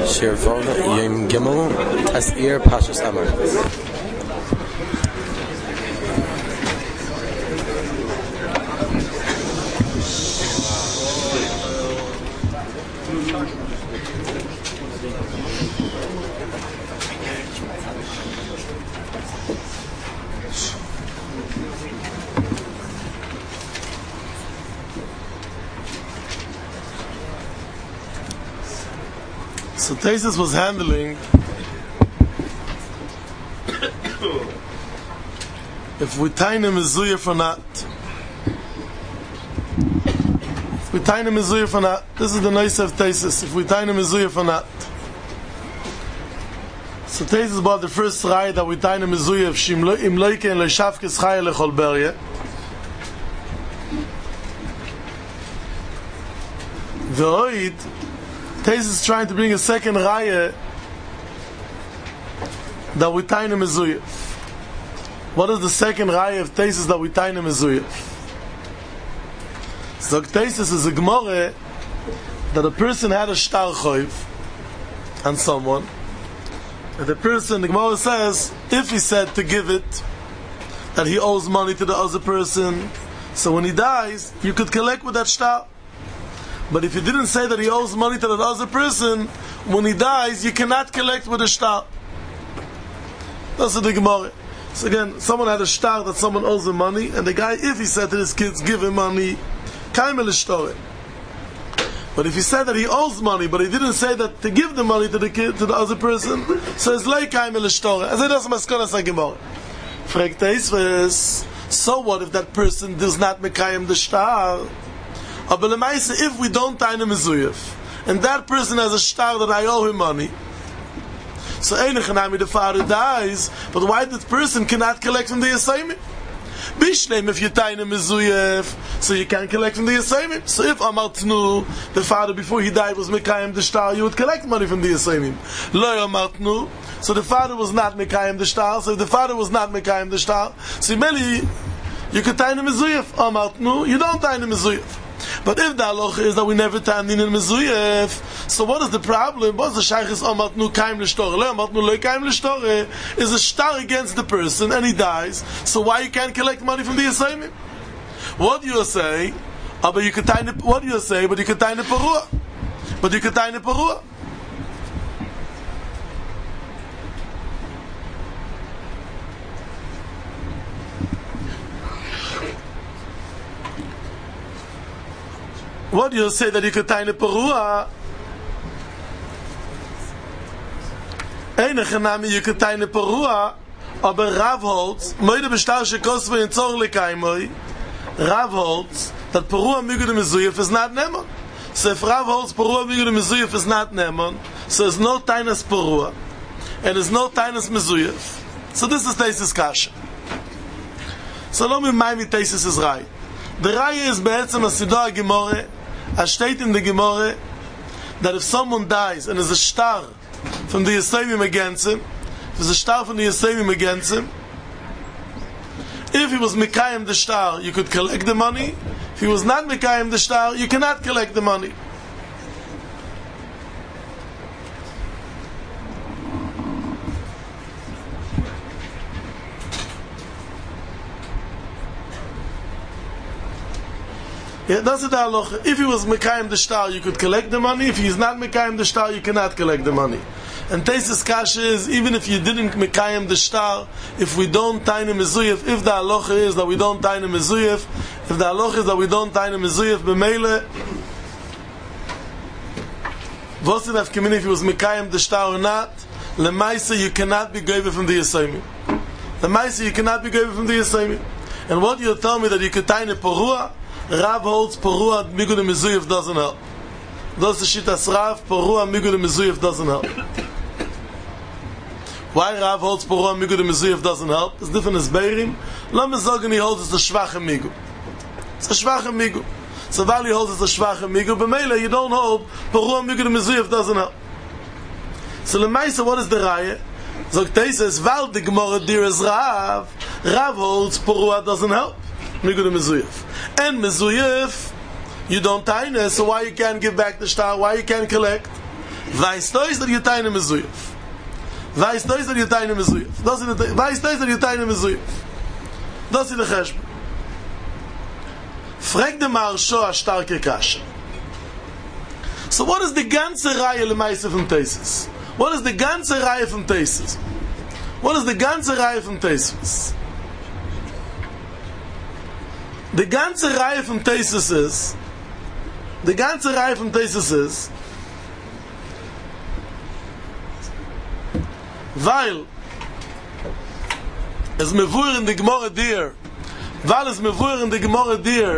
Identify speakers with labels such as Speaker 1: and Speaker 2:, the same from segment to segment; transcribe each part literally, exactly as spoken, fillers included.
Speaker 1: Shirvona Yom Gimel Tasir Pashas Amar.
Speaker 2: So Taisus was handling if we tie him mezuyah or not. If we tie him mezuyah or not. This is the nice of Taisus. If we tie him mezuyah or not. So Taisus about the first raya that we tie him mezuyah of Shim im loike and leishavkes chaya lechol berye. V'oid Taisus is trying to bring a second raya that we tie in a mezuyah. What is the second raya of Taisus that we tie in a mezuyah? So Taisus is a gemara that a person had a shtar choiv on someone, and the person, the gemara says, if he said to give it, that he owes money to the other person, so when he dies, you could collect with that shtar. But if you didn't say that he owes money to that other person, when he dies, you cannot collect with a shtar. That's the Gemara. So again, someone had a shtar that someone owes him money, and the guy, if he said to his kids, give him money, kaimel shtar. But if he said that he owes money, but he didn't say that to give the money to the kid, to the other person, so it's like kaimel shtar. As I that's maskana sa Gemara. Fragt Taisus, so what if that person does not mekayem the shtar? But if we don't tie him mezuyah, and that person has a shtar that I owe him money, so einachanami the father dies, but why that person cannot collect from the assignment? Bishleim, if you tie him mezuyah, so you can collect from the assignment. So if Amartnu, the father before he died was mekayim the shtar, you would collect money from the assignment. Lo Amartnu, so the father was not mekayim the shtar. So if the father was not mekayim the shtar, so maybe you could tie him mezuyah. Amartnu, you don't tie him mezuyah. But if the halacha is that we never time in mezuyah, so what is the problem? What's the shaykhis amatnu kaim l'shtoreh? Le amatnu le kaim l'shtoreh is a shtar against the person and he dies. So why you can't collect money from the assignment? What do you say? Oh, but you could tie. What do you say? But you could tie in the parua. But you could tie in the parua. What do you say that you could tie in a parua? Einachanami, you could tie in a parua, aber Rav holds, moide bestarsche kosve in zorle kaimoi, Rav holds, that parua migude mezuyef is not nemon. So if Rav holds parua migude mezuyef is not nemon, so there's no tainas parua, and there's no tainas mezuyef. So this is Taisus kasha. So lo mi maimi Taisus is right. The raya is be'etzem asido ha-gemore, as state in the Gemore, that if someone dies and there's a shtar from the Yisayim against him, if there's a shtar from the Yisayim against him, if he was Mekayim the shtar, you could collect the money. If he was not Mekayim the shtar, you cannot collect the money. Yeah, that's the halacha. If he was mekayim the shtar, you could collect the money. If he's not mekayim the shtar, you cannot collect the money. And Taisus kasha is, even if you didn't mekayim the shtar, if we don't tie him mezuyah, if the halacha is that we don't tie him mezuyah, if the halacha is that we don't tie him mezuyah, b'meile, was it if he was mekayim the shtar or not, lemaisa you cannot be given from the assignment. Lemaisa you cannot be given from the assignment. And what you tell me that you could tie in a parua? Rav holds Porua Migud Mezuyef doesn't help. That's the Shitas Rav, Porua Migud Mezuyef doesn't help. Why Rav holds Porua Migud Mezuyef doesn't help? It's different as Beirim. Lama Zogan he holds it's a Shvache Migu. It's a Shvache Migu. So Vali holds it's a Shvache Migu, but Mele you don't hold Porua Migud Mezuyef doesn't help. So Lemaisa, what is the Raya? Zog Taisus, Val the Gemara Dir is Rav. Rav holds Porua doesn't help. Migud Mezuyef. And Mezuyef, you don't tie it, so why you can't give back the shtar? Why you can't collect? Weißt du, dass ihr Teine Mesuyef? Weißt du, dass ihr Teine Mesuyef? Weißt du, dass ihr Teine Mesuyef? Das ist der Cheshbon. Frag dem Marsho a starke Kasche. So what is the ganze Reihe Lemaise von Tesis? What is the ganze Reihe von Tesis? What is the ganze Reihe von Tesis? Die ganze Reihe von Tesis ist, die ganze Reihe von Tesis ist, weil es mir vor in die Gemorre dir, weil es mir vor in die Gemorre dir,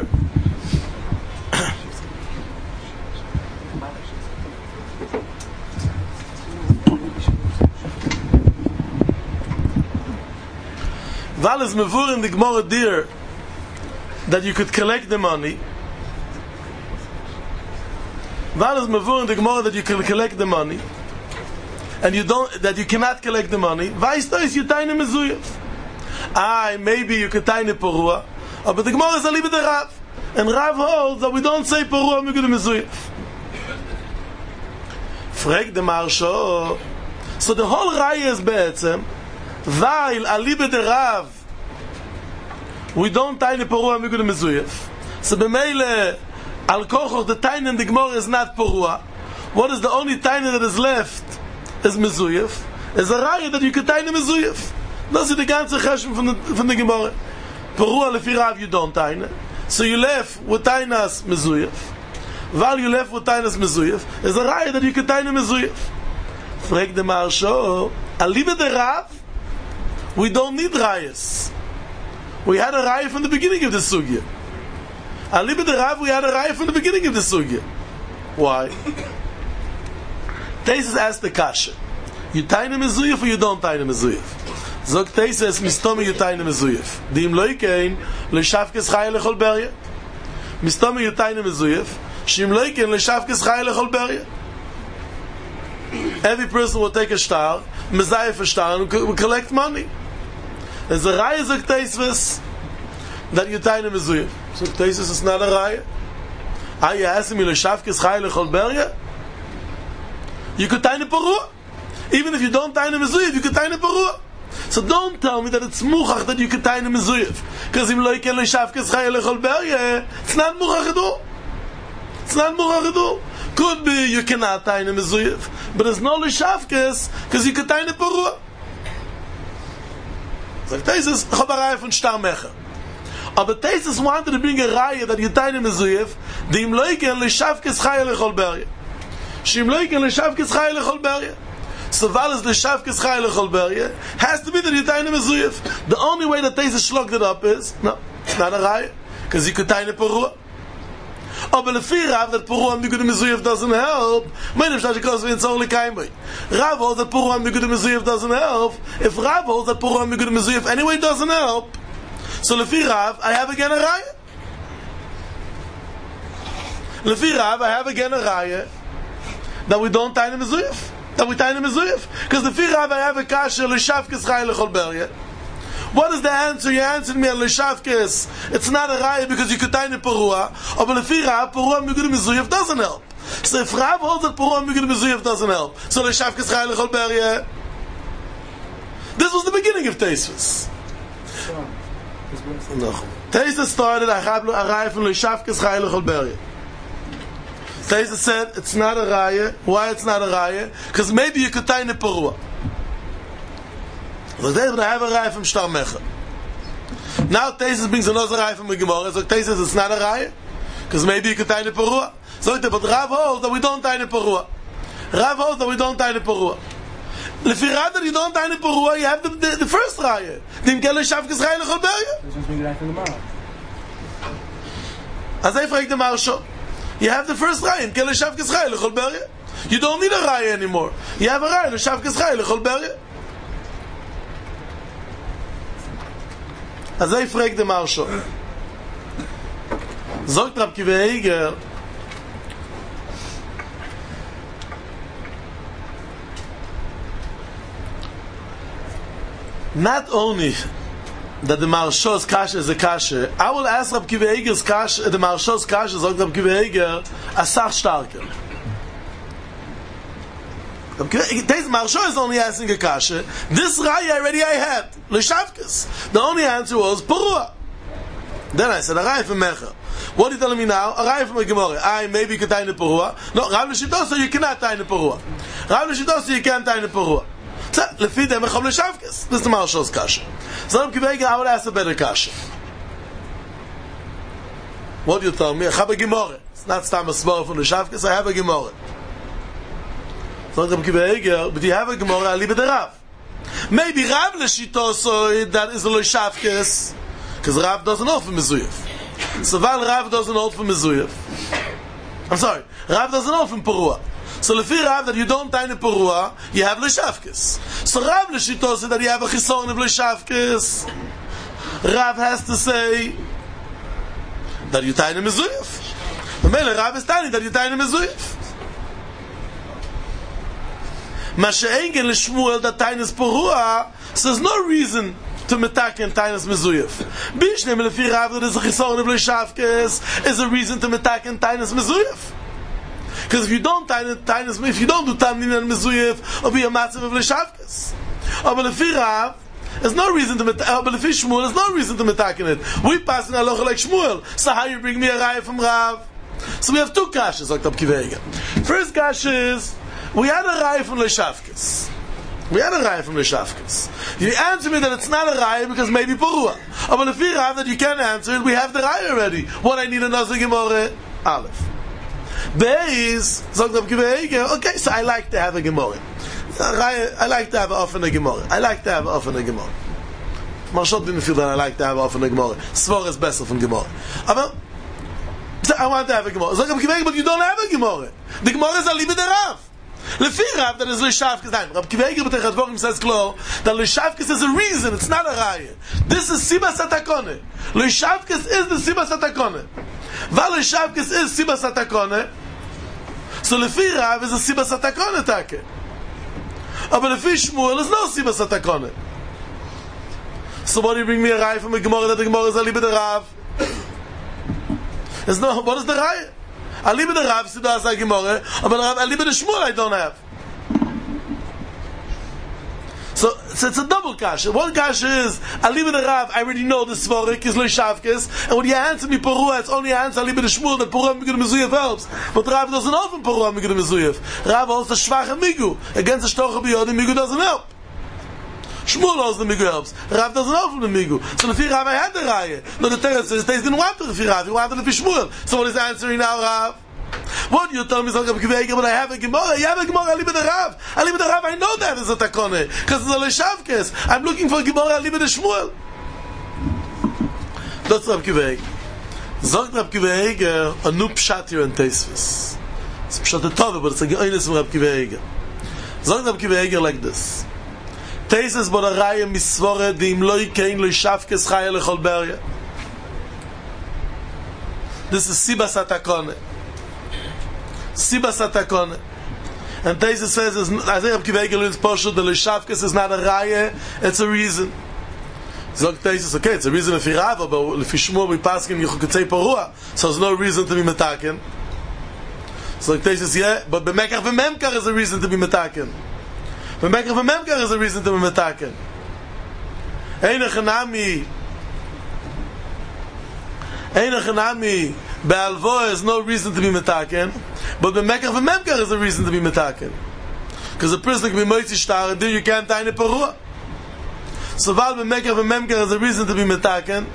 Speaker 2: weil es mir vor in die Gemorre dir, that you could collect the money, weil es mir vor in die Gemorre that you could collect the money, and you don't, that you cannot collect the money, weißt du, ist you taine Mesuyef. Ah, maybe you could taine Porua, but the Gemara is a little bit Rav, and Rav holds that we don't say Porua Migudu Mesuyef. Frag the Marsho. So the whole Raya is be'etzem, weil a little bit Rav, we don't taine Porua Migudu Mesuyef. So b'meile, al kochoch, the taine in the Gemara is not Porua. What is the only taine that is left? Is Mesuyef, is a Raya that you could taine Mesuyef. Das ist die ganze Cheshbon von der, von der Gemara. Perua lefi Rav you don't taine. So you left with tainas Mesuyef. While you left with tainas Mesuyef, is a Raya that you could taine Mesuyef. Frag the Marsho, alive the Rav, we don't need Rayas. We had a Raya from the beginning of the Sugya. Alive the Rav, we had a Raya from the beginning of the Sugya. Why? Tesis asked the Kasha. You taine Mesuyef or you don't taine Mesuyef? Zog Tesis mistome you taine Mesuyef. Dim loikein leshavkes chaya lechol berya. Mistome you taine Mesuyef. Shim loikein leshavkes chaya lechol berya. Every person will take a star, mezayef a star, and will collect money. There's a raya zog Tesis that you taine Mesuyef. Zog Tesis is not a raya. Are you asking me leshavkes chaya lechol berya? You could taine Porua. Even if you don't taine Mesuyef, you could taine Porua. So don't tell me that it's muchach that you could taine Mesuyef. Because im loiken leishavkes chaya lechol berya, it's not muchach at all. It's not muchach at all. Could be you cannot taine Mesuyef, but it's no leishavkes because you could taine Porua. So Tesis, ich habe eine Reihe von Starmecher. Aber Tesis wanted to bring a Reihe that you taine Mesuyef, die im loiken leishavkes chaya lechol berya. Shim loiken leshavkes chaya lechol berya. So valas leshavkes chaya lechol berya has to be that you taine Mesuyef. The only way that Tesis slugged it up is no, it's not a raya because you could taine Porua. Oh, but if you have that Porua Migudu Mesuyef doesn't help, my name is because it's only kaimai. Rav holds that Porua Migudu Mesuyef doesn't help. If Rav holds that Porua Migudu Mesuyef anyway doesn't help, so lefi Rav I have again a raya. Lefi Rav I have again a raya that we don't taine Mesuyef, that we taine Mesuyef, because the Fi Rav I have a kasha l'shavkes chaya lechol berya. What is the answer? You answered me on l'shavkes. It's not a raya because you could taine Porua, or but the Fi Rav Porua Migudu Mesuyef doesn't help. So if Rav holds that Porua Migudu Mesuyef doesn't help, so l'shavkes chaya lechol berya. This was the beginning of Tesis. No, Tesis started I have a raya from l'shavkes chaya lechol berya. Tesis said it's not a raya. Why it's not a raya? Because maybe you could taine Porua. So they have a raya from Shtar Mecha. Now Tesis brings another raya from the Gemara. So Tesis it's not a raya because maybe you could taine Porua. So but Rav holds that we don't taine Porua. Rav holds that we don't taine Porua. Lefi Rav that you don't taine Porua, you have the, the, the first raya. Dim kel leshavkes chaya lechol berya. As I frag the Marsho. You have the first raya, kel leshavkes chaya lechol berya. You don't need a raya anymore. You have a raya, leshavkes chaya lechol berya. As I frag the Marsho. Zogt Rab Kiva Eiger, not only that the Marsho's kasha is a kasha, I will ask Rab Kiva Eiger's kasha, the Marsho's kasha, Zogt Rab Kiva Eiger, a sach starker. This Marsha is only asking a kasha. This raya already I had. L'shavkes. The only answer was Purua. Then I said, a raya from Mecha. What are you telling me now? A raya from a Gemara. I maybe you can tie in the Purua. No, Rav L'shitosa, you cannot tie in the Purua. Rav L'shitosa, you can't tie in the Purua. So, lefi dem echom l'shavkes. This is the Marsha's kasha. So I'm giving I would ask a better kasha. What do you tell me? I have a Gemara. It's not stam a svara from l'shavkes, I have a Gemara. But you have a Gemara, Ali b'de Rav. Maybe Rav l'shitoso that is a l'shavkes, because Rav doesn't hold for Mezuyef. So while Rav doesn't hold for Mezuyef, I'm sorry, Rav doesn't hold for Purua. So lefi Rav that you don't tie in Purua, you have l'shavkes. So Rav l'shitoso that you have a chisoron of l'shavkes, Rav has to say that you tie in Mezuyef. The Mele Rav is telling that you tie in Mezuyef. Masha'engen l'shmuel that tainas Purua, so there's no reason to metaken tainas Mezuyef. Bishnem lefi Rav that is a chisoron of l'shavkes is a reason to metaken tainas Mezuyef. Because if you don't tainas, if you don't do tanin and Mezuyef, it'll be a massive of l'shavkes. But lefi Rav, there's no reason to metaken. But lefi Shmuel, there's no reason to metaken it. We pass in halacha like Shmuel. So how you bring me a raya from Rav? So we have two kashas. First kasha is, we had a raya from l'shavkes. We had a raya from l'shavkes. You answer me that it's not a raya because maybe Purua. But if you have that you can answer it, we have the raya already. What I need another Gemara? Aleph. Beis, okay, so I like to have a Gemara. I like to have often a Gemara. I like to have often a Gemara. Marshal didn't feel that I like to have often a Gemara. Svor is better from Gemara. But I want to have a Gemara. But you don't have a Gemara. The Gemara is Ali b'de Rav. Lefi Rav that is l'shavkes. Rav Kiva Eiger b'tei Chadvorim says klo that l'shavkes is a reason. It's not a raya. This is sibas hatakone. L'shavkes is the sibas hatakone. Val l'shavkes is sibas hatakone. So lefi Rav is a sibas hatakone take. But lefi Shmuel is no sibas hatakone. So what do you bring me a raya from a Gemara that the Gemara is Ali b'de Rav? There's no. What is the raya? Ali b'de Rav Siddha as a Gemara, but Ali b'de Shmuel I don't have. So, so it's a double kasha. One kasha is Ali b'de Rav. I already know the Svarik is l'shavkes, and when you answer me Purua, it's only answer Ali b'de Shmuel that Purua Migud Mezuyef helps. But Rav doesn't open Purua Migud Mezuyef. Rav holds the Shvache Migu against the Shtocha B'Yodim. Migu doesn't help. Shmuel holds the Migu helps. Rav doesn't open the Migu. So the Rav I had the Raya. No, the Torah says they didn't want the Rav. He wanted the Shmuel. So what is answering now, Rav? What you tell me is but I have a Gemara. You have a Gemara Ali b'de Rav. Ali b'de Rav, I know that is a takone because it's a l'shavkes. I'm looking for a Gemara Ali b'de Shmuel. That's Rav Kiva Eiger. Zogt Rav Kiva Eiger a new pshat here in Teisvis. It's pshat a tove, but it's a geoines from Rav Kiva Eiger. Zogt Rav Kiva Eiger like this. Teisvis bod a raya misvore di im lo yikein l'shavkes chaya lechol berya. This is sibas hatakone. Sibas hatakone. And Teisvis says, as Rav Kiva Eiger learns Poshu, the l'shavkes is not a raya, it's a reason. Zog Teisvis, okay, it's a reason if you Rav, but if you Shmuel, we pass him, you could say Purua, so there's no reason to be metaken. Zog Teisvis, yeah, but B'mekach v'memkar is a reason to be metaken. B'mekach v'memkar is a reason to be metaken. Eina chanami, Eina chanami, Be'alvo is no reason to be metaken, but B'mekach v'memkar is a reason to be metaken. Because a person can be moitzi shtar, and you can't tie in a Purua. So Val B'mekach v'memkar is a reason to be metaken.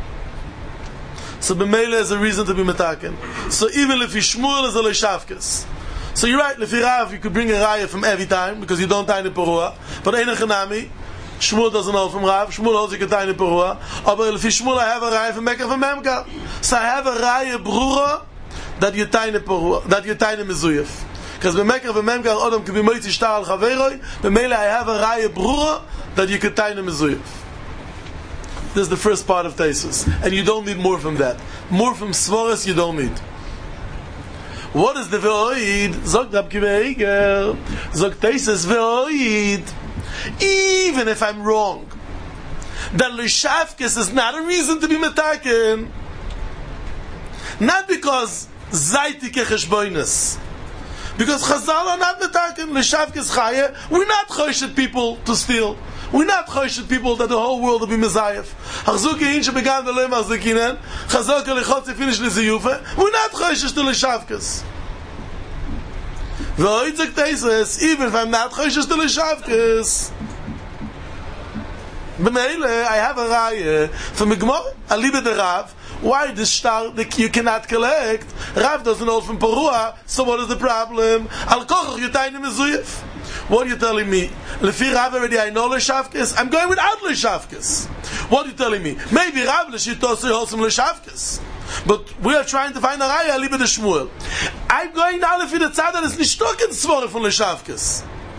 Speaker 2: So B'meile is a reason to be metaken. So even if Shmuel is a l'shavkes. So you're right, if you Rav, you could bring a raya from every time, because you don't tie in a Purua. But Eina chanami, Shmuel doesn't hold from Rav, Shmuel holds you can tie in a Purua. But if Shmuel, I have a raya from B'mekach v'memkar. So I have a raya brura that you tie in a Purua, that you tie in a Mezuyef. Because B'mekach v'memkar Adam can be moitzi shtar al chaveroi. B'meile I have a raya brura that you can tie in a Mezuyef. This is the first part of Teisvis, and you don't need more from that. More from Svaris you don't need. What is the ve'oid? Zog Rab Kiva Eiger. Zog Teisvis ve'oid. Even if I'm wrong, that l'shavkes is not a reason to be metaken. Not because zayti kecheshboinus, Because Chazal are not metaken l'shavkes chaya. We're not choshid people to steal. We're not choshid people that the whole world will be mezayef. Hachzuki inche began the lema zekinen. Chazal kelichotzi finish liziyufe. We're not choshid to l'shavkes. V'oitzak teises, even if I'm not choshid to l'shavkes. B'meile, I have a raya from Gemara, Aliba de Rav. Why the star that you cannot collect? Rav doesn't know from Perua, so what is the problem? Al kochach yutayim mezuyef. What are you telling me? Lefi Rav already I know l'shavkes. I'm going without l'shavkes. What are you telling me? Maybe Rav l'shitosei holsem l'shavkes. But we are trying to find a raya Aliba de Shmuel. I'm going now lefi the tzad that is nishtoken svore from l'shavkes.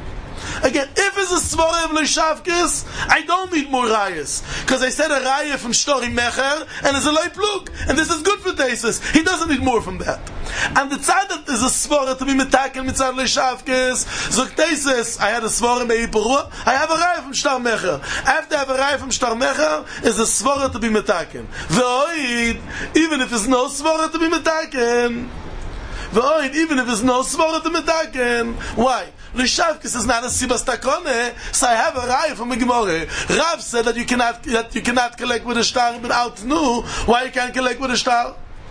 Speaker 2: Again, if it's a svara of l'shavkes, I don't need more rayas. Because I said a raya from Shtori Mecher, and it's a loy plug. And this is good for Teisus. He doesn't need more from that. And the tzad that is a svara to be metakel mitzad l'shavkes, zog Teisus, I had a svara mei Perua, I have a raya from Shtar Mecher. I have to have a raya from Shtar Mecher, is a svara to be metakel. V'oid, even if it's no svara to be metakel. V'oid, even if it's no svara to be metakel. Why? L'shavkes is not a sibas takone, so I have a raya from a Gemara. Rav said that you cannot that you cannot collect with a star without nu. Why you can't collect with a star?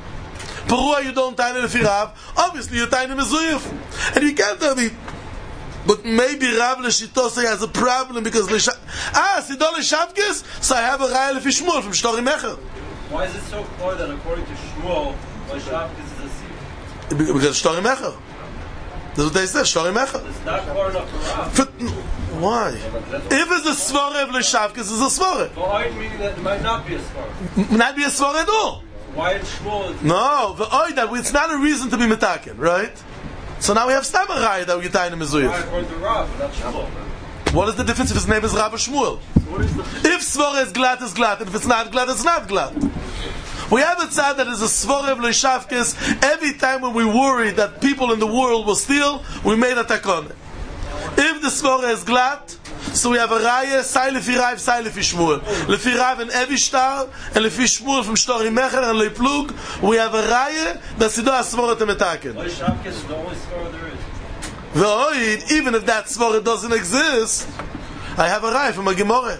Speaker 2: Perua you don't tie the Rav. Obviously you tie the mezuyif, and you can't tell me. But maybe Rav l'shitosei has a problem because l'shav ah sidol l'shavkes, so I have a raya lefi Shmuel from Shtori Mecher.
Speaker 3: Why is it so clear that according to Shmuel, l'shavkes is a sib?
Speaker 2: Because Shtori Mecher. That's what they said, Shtori Mecher.
Speaker 3: It's not clear enough for Rav.
Speaker 2: Why? If it's a svara of l'shavkes, it's a svara.
Speaker 3: Well, I mean that it might not be a svara.
Speaker 2: Not be a svara at all.
Speaker 3: Why is Shmuel?
Speaker 2: No, the oid that it's not a reason to be metaken, right? So now we have stam a raya that we tie in the mezuyif.
Speaker 3: Why according to Rav, not Shmuel?
Speaker 2: What is the difference if his name is Rav or Shmuel? If svara is glad, it's glad, and if it's not glad, it's not glad. We have a tzad that is a svara of l'shavkes. Every time when we worry that people in the world will steal, we made a takon. If the svara is glad, so we have a raya, sai lefi Rav, sai lefi Shmuel. Lefi Rav and Evi Shtar, and lefi Shmuel from Shtori Mecher and Loi Plug, we have a raya that sido a svara to metaken.
Speaker 3: L'shavkes is the only svara there is.
Speaker 2: V'oid, even if that svara doesn't exist, I have a raya from a Gemara.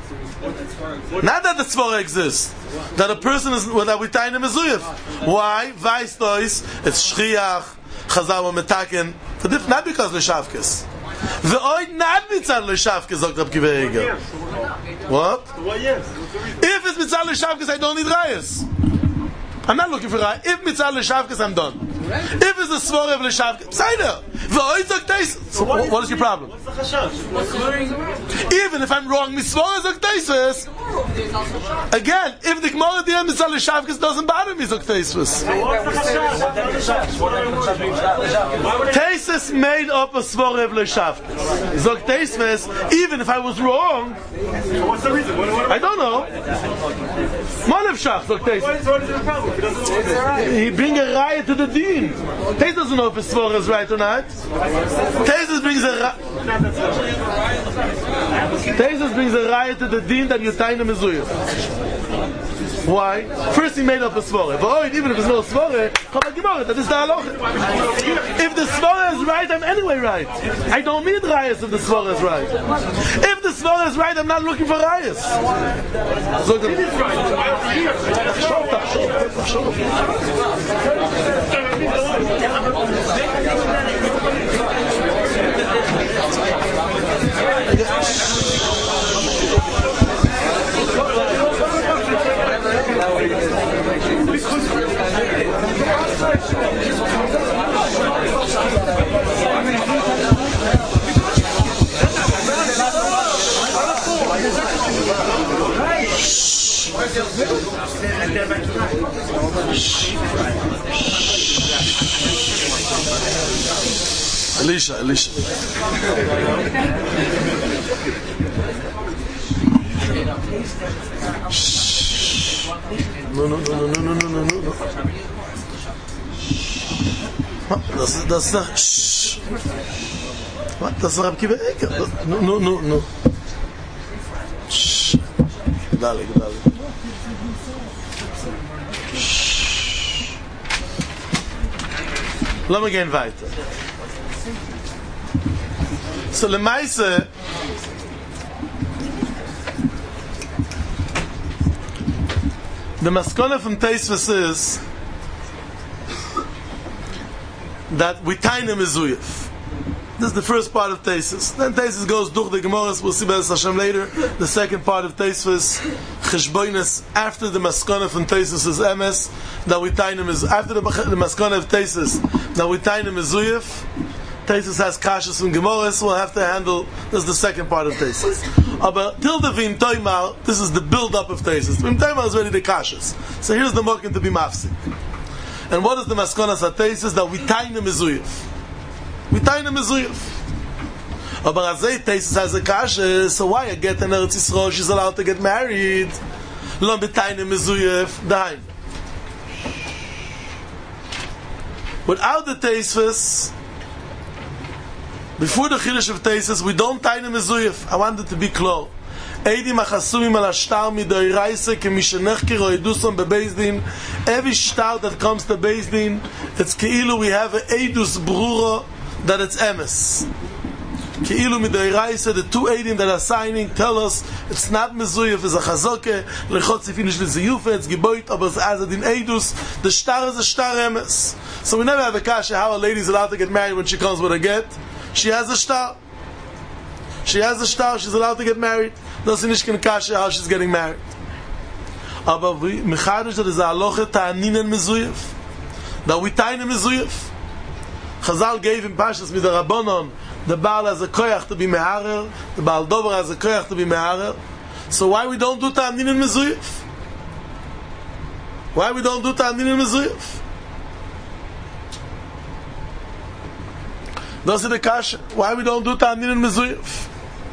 Speaker 2: Not that the svara exists, that a person is that we tie in a mezuyif. Why? Vais tois, it's shchiach, chazal wa metaken, not because l'shavkes. V'oid not mitzad l'shavkes, Doctor Kiva Egel. What? If it's mitzad l'shavkes, I don't need rayas. I'm not looking for rayas. If mitzad l'shavkes, I'm done. If it's a svara of l'shavkes, say there. V'oid zok teisus. So what, what is your problem?
Speaker 3: What's the chashash?
Speaker 2: Even if I'm wrong, misvara zok teisus. Again, if the Gemara at the end mitzad l'shavkes doesn't bother me, zok teisus. Teisus made up a svara of l'shavkes. Zok teisus. Even if I was wrong,
Speaker 3: What's the reason? What, what,
Speaker 2: I don't know. Molev shach zok teisus.
Speaker 3: what is the problem? He doesn't know.
Speaker 2: He bring a raya to the deen. Teisus doesn't know if his svara is right or not. Teisus brings a ra- Teisus brings a raya to the deen that you tie in the mezuyah. Why? First he made up a svara. But even if there's no svara, come on, Gemara, that is the halacha. If the svara is right, I'm anyway right. I don't need rayas if the svara is right. If the svara is right, I'm not looking for rayas. So the- Elisha, Elisha. No, no, no, no, no, no, no, no, no. What? Das ist das ist Shh. Was? Das ist Rab Kiva Eger. No, no, no, no. Shh. Dale, dale. Lass mal gehen weiter. So lemaise, the maskana from Tosfos is that we tiny mezuyef. This is the first part of Tosfos. Then Tosfos goes durch the Gemaras. We'll see Be'ez Hashem later. The second part of Tosfos, Cheshboinus, after the maskana from Tosfos is emes, that we tiny mezuyef. After the, the maskana of Tosfos, that we tiny mezuyef. Tosfos has kashas from Gemaras. We'll have to handle. This is the second part of Tosfos. But till the Vim Toimar, this is the build-up of Tosfos. Vim Toimar is already the kashas. So here's the mokin to be mafsik. And what is the maskonas at Tosfos? That we tiny mezuyef. We tiny mezuyef. But Azay Tosfos has a kasha. So why a get in Eretz Yisrael? She's allowed to get married. Lo be tiny mezuyef. Dain. Without the Tosfos, before the Chiddush of Tosfos, we don't tiny mezuyef. I want it to be clear. Eidim achasumim al ashtar midoiraisa kemishenechker o edusam bebezdin. Every shtar that comes to Bezdin, it's keilu we have a edus brura that it's emes. Keilu midoiraisa, the two eidim that are signing tell us it's not mezuyef, it's a chazoke. Lechot zifinish leziyufe, it's giboit, aber it's azadin edus. The shtar is a shtar emes. So we never have a kasha how a lady is allowed to get married when she comes with a get. She has a shtar. She has a shtar. She's allowed to get married. Doesn't nishkin kasha how she's getting married. Aber we mechadish that is a halacha ta'aninen mezuyef. That we ta'inen mezuyef. Chazal gave him pashas with the Rabbanon. The Baal has a koyach to be meharer. The Baal Dover has a koyach to be meharer. So why we don't do ta'aninen mezuyef? Why we don't do ta'aninen mezuyef? That's the kasha. Why we don't do ta'aninen mezuyef?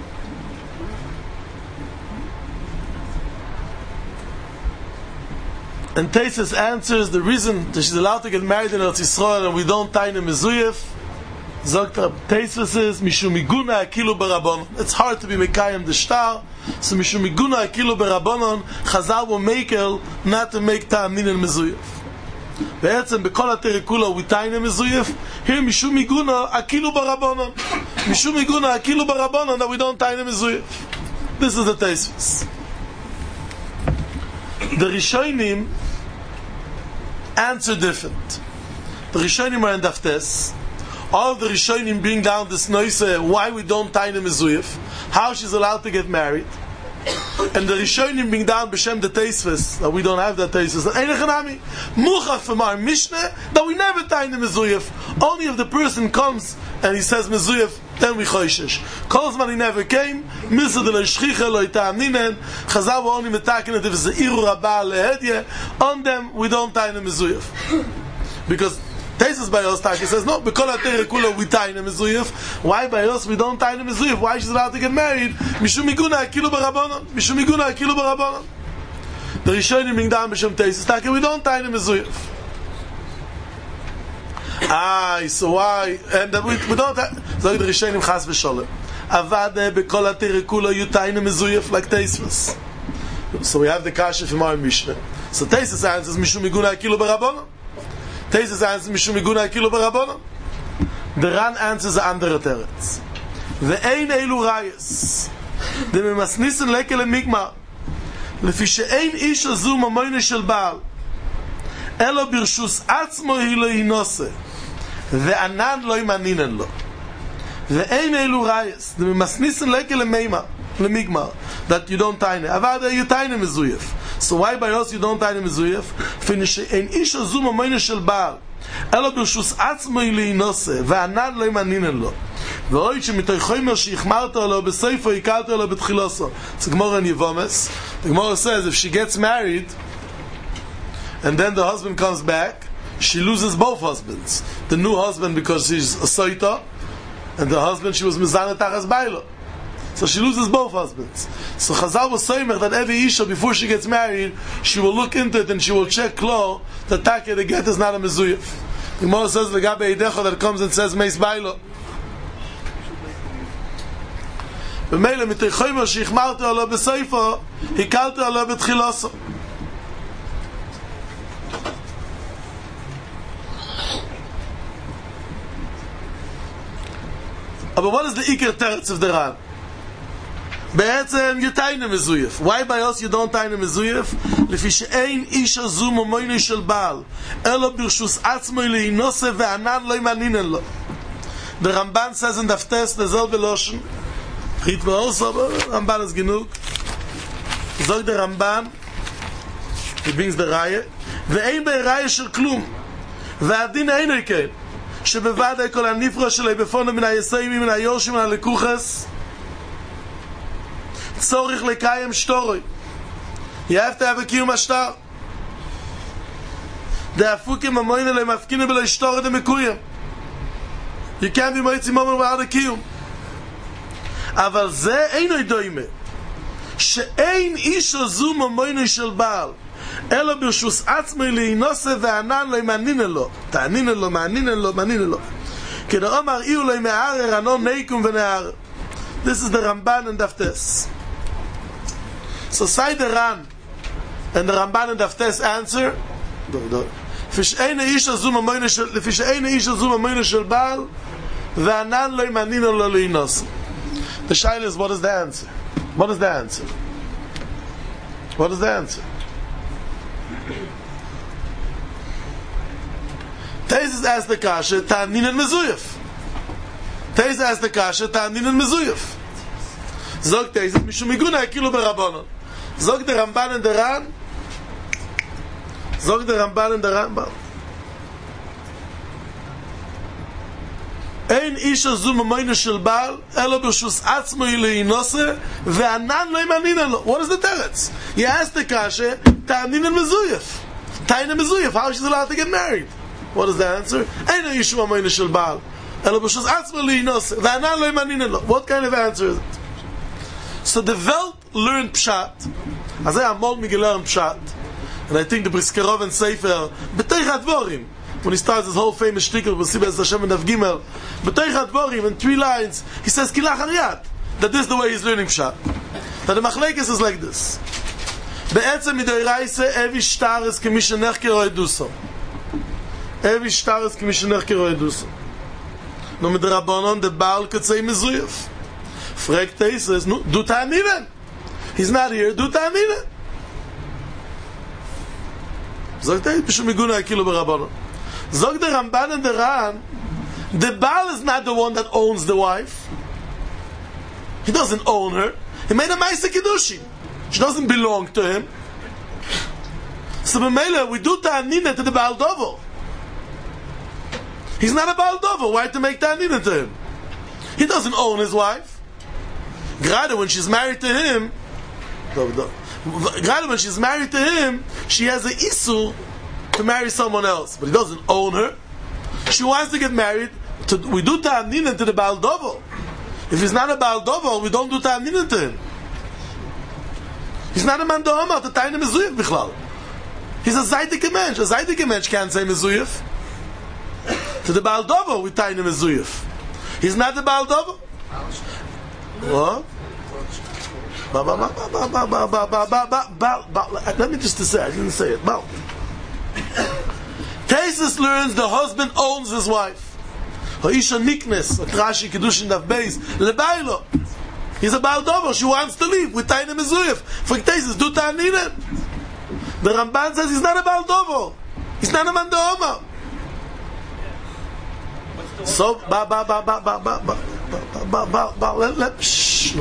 Speaker 2: And Tosfos answers the reason that she's allowed to get married in Eretz Yisrael and we don't tie in a mezuyef. Zogt Tosfos is mishum miguna akilu barabonon. It's hard to be mekayim the shtar, so mishum miguna akilu barabonon. Chazal will make el not to make ta'anin and mezuyef. בעצם בכל התרקולה we tie in a mezuyef. Here mishum miguna akilu barabonon. Mishum miguna akilu barabonon that we don't tie in a mezuyef. This is the Tosfos. The Rishonim answer different. The Rishonim are in Daftes. All of the Rishonim bring down this noise why we don't tie the mezuyef, how she's allowed to get married. And the Rishonim bring down B'Shem the Tosfos that we don't have that Tosfos. And Einechanami Muchach from our Mishnah that we never tie the mezuyef. Only if the person comes and he says mezuyef, then we choishish. Kolzman he never came. Misad lo shchicha lo itamninen. Chazal will only metaken it if it's a iru rabba lehedye. On them we don't tie the mezuyef because Tosfos by us Taki says no. B'kol atei rekula we tie the mezuyef. Why by us we don't tie the mezuyef? Why she's allowed to get married? Mishum miguna akilu barabonon. Mishum miguna akilu barabonon. The Rishonim bring down b'shem Tosfos Taki we don't tie the mezuyef. Ah, so why? And we, we don't have... So the Rishonim chas v'sholem. Avade b'kol atei rekula you tie the mezuyef like Tosfos. So we have the kasha from our Mishnah. So Tosfos answers mishum miguna akilu barabonon. Tosfos answers mishum miguna akilu barabonon. The Ran answers the andere teretz. Ve'ein eilu rayas. The memasnissen lekel migma. Lefi she'ein ish azu mamoyne shel baal. Elo birshus atzmo hi lo hinose. Ve'anan lo imaninen lo. Ve'ein eilu rayas. The memasnissen lekel migma. That you don't tie ne. Avada you tie ne mezuyef. So why by us you don't tie the mezuyef? Finish ein ish azu mamoyne shel baal. Elo birshus atzmo hi lo hinose. Ve'anan lo imaninen lo. ואוי שמתוי חומר שהחמרת לו בסייפו יקרת לו בתחילוסו. It's a Gemara in Yevomes. The Gemara says if she gets married and then the husband comes back, she loses both husbands. The new husband because she's a soita, and the husband she was mizana tachas bailo. So she loses both husbands. So Chazal was saying that every Isha before she gets married, she will look into it and she will check klo that take the get is not a mezuyef. The Gemara says legabe idecho that comes and says meis bailo. ומילא מתי חומר שהחמרת עליו בסייפו, הקלת עליו בתחילוסו. Aber what is the Iker Teretz of the Ran? בעצם you taine mezuyef. Why by us you don't taine mezuyef? לפי שאין איש הזום ומויני של בעל אלא ברשוס עצמו להינוסה וענן לא ימנינן לו. The Ramban says in Daftes derselbe Loschen Chit mir aus, aber Ramban ist genug. Sagt der Ramban, he brings the Reihe, ואין בהיראה של כלום והדין אין כן שבוודאי כל הנפרע שלי בפונו מן היסעים מן היורשים מן הלקוחס צורך לקיים שטורוי. You have to have a קיום השטר. דאפוקים המוין אלי מפקינים בלא שטור את המקויים. You can't be מויצים מומן ועד הקיום. אבל זה אינו דומה שאין איש הזום המוין של בעל אלא ברשוס עצמי להינוסה וענן לא ימנינן לו תענינן לו, מענינן לו, מענינן לו כדאמר אילו לא ימערר ענון ניקום ונערר. This is the Ramban and Daftes. So say the Ran and the Ramban and Daftes answer לפי שאין איש הזום המוין של לפי שאין איש הזום המוין של בעל וענן לא ימנינן לו להינוסה. The shaila is, what is the answer? What is the answer? What is the answer? Tezes asked the kasha, Ta'anin and Mezuyef. Tezes asked the kasha, Ta'anin and Mezuyef. Zog Tezes, Mishum Iguna Akilu Berabonon. Zog the Ramban and the Ran. Zog the Ramban and the Rambam. אין איש הזום המוינה של בעל אלא ברשוס עצמו להינוסה וענן לא ימנינן לו. What is the teretz? He asked the kasha, תענינן מזויף. תענינן מזויף. How is she allowed to get married? What is the answer? אין איש המוינה של בעל אלא ברשוס עצמו להינוסה וענן לא ימנינן לו. What kind of answer is it? So the Welt learned Pshat. אז זה המול מגלרן Pshat. And I think the Briskerov and Sefer בתוך הדבורים when he starts his whole famous shtickle with Sibes Hashem and Av Gimel B'toich HaDvorim in three lines he says Kilach Hariyat that this is the way he's learning Pshat that the Machlekes is like this Be'etzem midoiraise Evi shtares kemi shenechker o eduso Evi shtares kemi shenechker o eduso No midrabanon the Baal katzei mezuyef Frek Tei says no, do ta'aninen he's not here, do ta'aninen Zog Tei Bishum Iguna Akilu B'Rabanon Zog the Ramban and the Ran, the Baal is not the one that owns the wife. He doesn't own her. He made a Maisa Kiddushin. She doesn't belong to him. So b'meila, we do ta'anina to the Baal Dovo. He's not a Baal Dovo. Why to make ta'anina to him? He doesn't own his wife. Grada, when she's married to him, Grada, when she's married to him, she has an Isur to marry someone else, but he doesn't own her. She wants to get married. To, we do ta'aninen to the Baal Dovo. If he's not a Baal Dovo, we don't do ta'aninen to him. He's not a man do'omar to ta'aninen mezuyef bichlal. He's a zaydik mensch. A zaydik mensch can't say mezuyef. To the Baal Dovo, we ta'aninen mezuyef. He's not the Baal Dovo. What? Let me just say. I didn't say it. Baal. Tesis learns the husband owns his wife. Ha'isha niknes, Rashi Kedushin Daf Beis, lebailo. He's a Baal Dovo. She wants to leave with Taina Mezuyef. For Tesis, do ta'aninen. The Ramban says he's not a Baal Dovo. He's not a man do'omar. So, ba ba ba ba ba ba ba ba ba ba let let shh.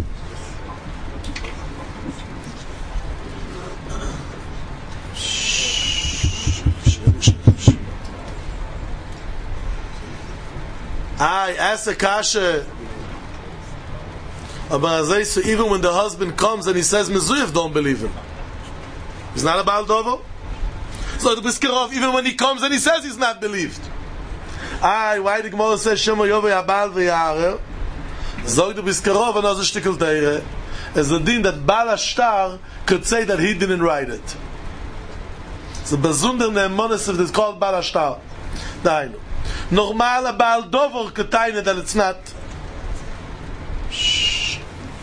Speaker 2: I ask a kasha about Azay, so even when the husband comes and he says Mezuyef, don't believe him. He's not a Baal Dovo. So the Briskerov, even when he comes and he says he's not believed. I why the Gemara says Shema Yovei Abal v'Yarer. Zog the Briskerov and other shtickle teire is the din that Baal Ashtar could say that he didn't write it. So Bazunder Ne'emonis if it's called Baal Ashtar. Dainu. Normal a Baal Dover kataina that it's not. Shh.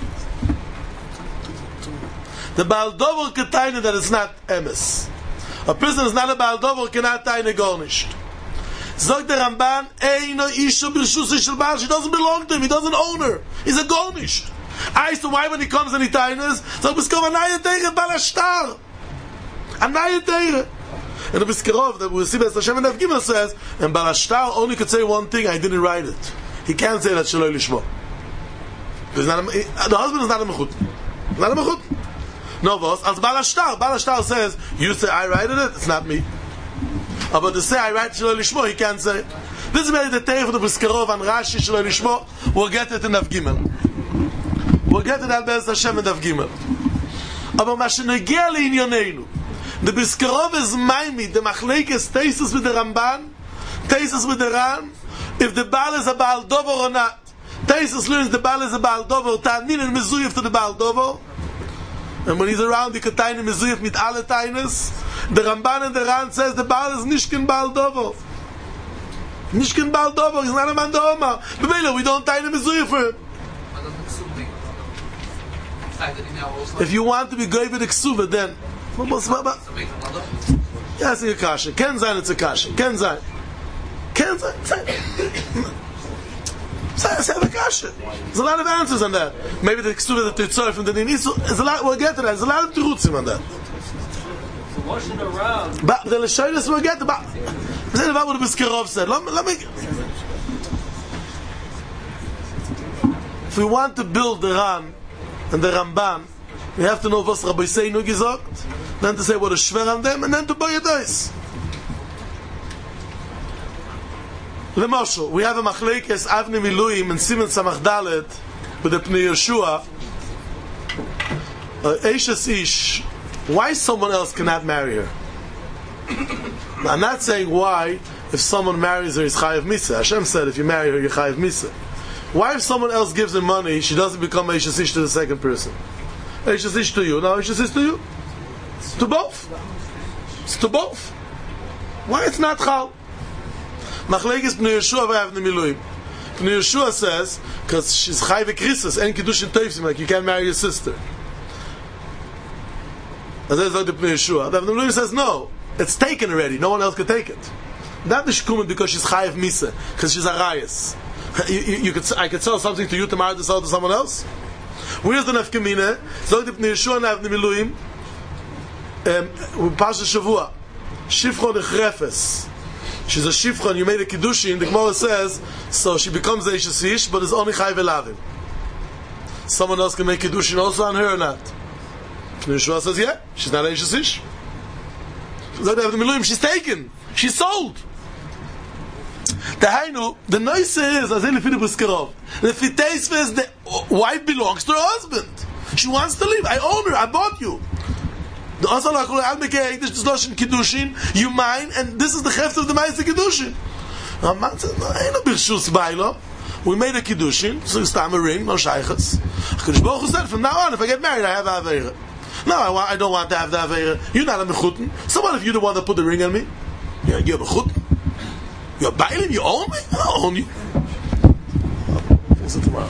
Speaker 2: The Baal Dover kataina that it's not emes. A person is not a Baal Dover cannot taina garnished. Zog der Ramban, Eino Isha Birshus Shel Baal, she doesn't belong to him, he doesn't own her. He's a Gornish. I so why when he comes and he tines, so Biskov Anaya Teire Balashtar. Anaya Teire. And the Biskarov, that we see that Hashem and Avgimel says, and Balashtar only could say one thing, I didn't write it. He can't say that Shaloi Lishmo. The husband is not a Mechut. Not a Mechut. No, boss. As Balashtar, Balashtar says, you say I write it, it's not me. But to say I write Shaloi Lishmo, he can't say. This is maybe the Teire for the Biskarov and Rashi Shaloi Lishmo. We'll get it in Avgimel. We'll get it at Be'ez Hashem and Avgimel. Aber ma shenogea le'inyoneinu. The Biskarov is Maimi, the Machlekes Teisus with the Ramban, Teisus with the Ran, if the Baal is a Baal Dover or not. Teisus learns the Baal is a Baal Dover, Ta'anin and Mezuyif to the Baal Dover. And when he's around, he can Ta'anin and Mezuyif mit alle Ta'anis. The Ramban and the Ran says the Baal is Nishkin Baal Dover. Nishkin Baal Dover, he's not a man Dover. But we don't Ta'anin and Mezuyif for him. If you want to be goy with the Ksuva, then yes, it's a kasha. Ken zayin, it's a kasha. Ken zayin. Ken zayin. Say the kasha. There's a lot of answers on that. Maybe the Ksuva that Titzor from the Din. There's a lot. We'll get to that. There's a lot of terutzim on that.
Speaker 3: So washing around.
Speaker 2: But the Leshonis we'll get to. But say about what the Biskarov said. Let me. Let me. If we want to build the Ran and the Ramban, we have to know what Rabbi Seinu gesagt, then to say what is schwer on them, and then to buy a dice. Lemosho, we have a machlekes Avni Miluim and Simen Samach Dalet with the Pnei Yeshua. Uh, Eishes Ish, why someone else cannot marry her? I'm not saying why if someone marries her is Chayav Misa. Hashem said if you marry her you're Chayav Misa. Why if someone else gives her money she doesn't become Eishes Ish to the second person? Eishes Ish to you, now Eishes Ish to you? To both. It's to both. Why it's not Chal? Machlekes Pnei Yeshua v'Avnei Miluim. Pnei Yeshua says, because she's Chai v'Krisis, and Kiddushin Teifsim, like you can't marry your sister. As I said to Pnei Yeshua. Avnei Miluim says, no, it's taken already, no one else can take it. Not the Shkumen because she's Chai of Misa, because she's a Rayas. You, you, you could, I could sell something to you tomorrow to sell to someone else? Where's the Nefkamine? So the Pnei Yeshua and Avnei Miluim, um, Pasha Shavua, Shifron Echrefes. She's a Shifron, you made a Kiddushin, the Gemara says, so she becomes a Eishes Ish, but is only Chai V'Lavim. Someone else can make Kiddushin also on her or not? Pnei Yeshua says, yeah, she's not Eishes Ish. So the Avnei Miluim, she's taken, she's sold. The Hainu, the noise is, as in the Biskarov, the Fiteisve is the wife belongs to her husband. She wants to leave. I own her, I bought you. The Asal HaKol Al Mekei Ekdesh Tzloshin Kiddushin, you mine, and this is the Cheft of the Meister Kiddushin. A man says, no, ain't no Birshus Bailo. We made a Kiddushin, so it's time a ring, no Shaychas. HaKadosh Baruch Hu said, from now on, if I get married, I have Aveira. No, I, want, I don't want to have the Aveira. You're not a Mechutin. So what if you're the one that put the ring on me? You're, you're a Mechutin. You're bailing, you own me? I don't own you. Fix it tomorrow.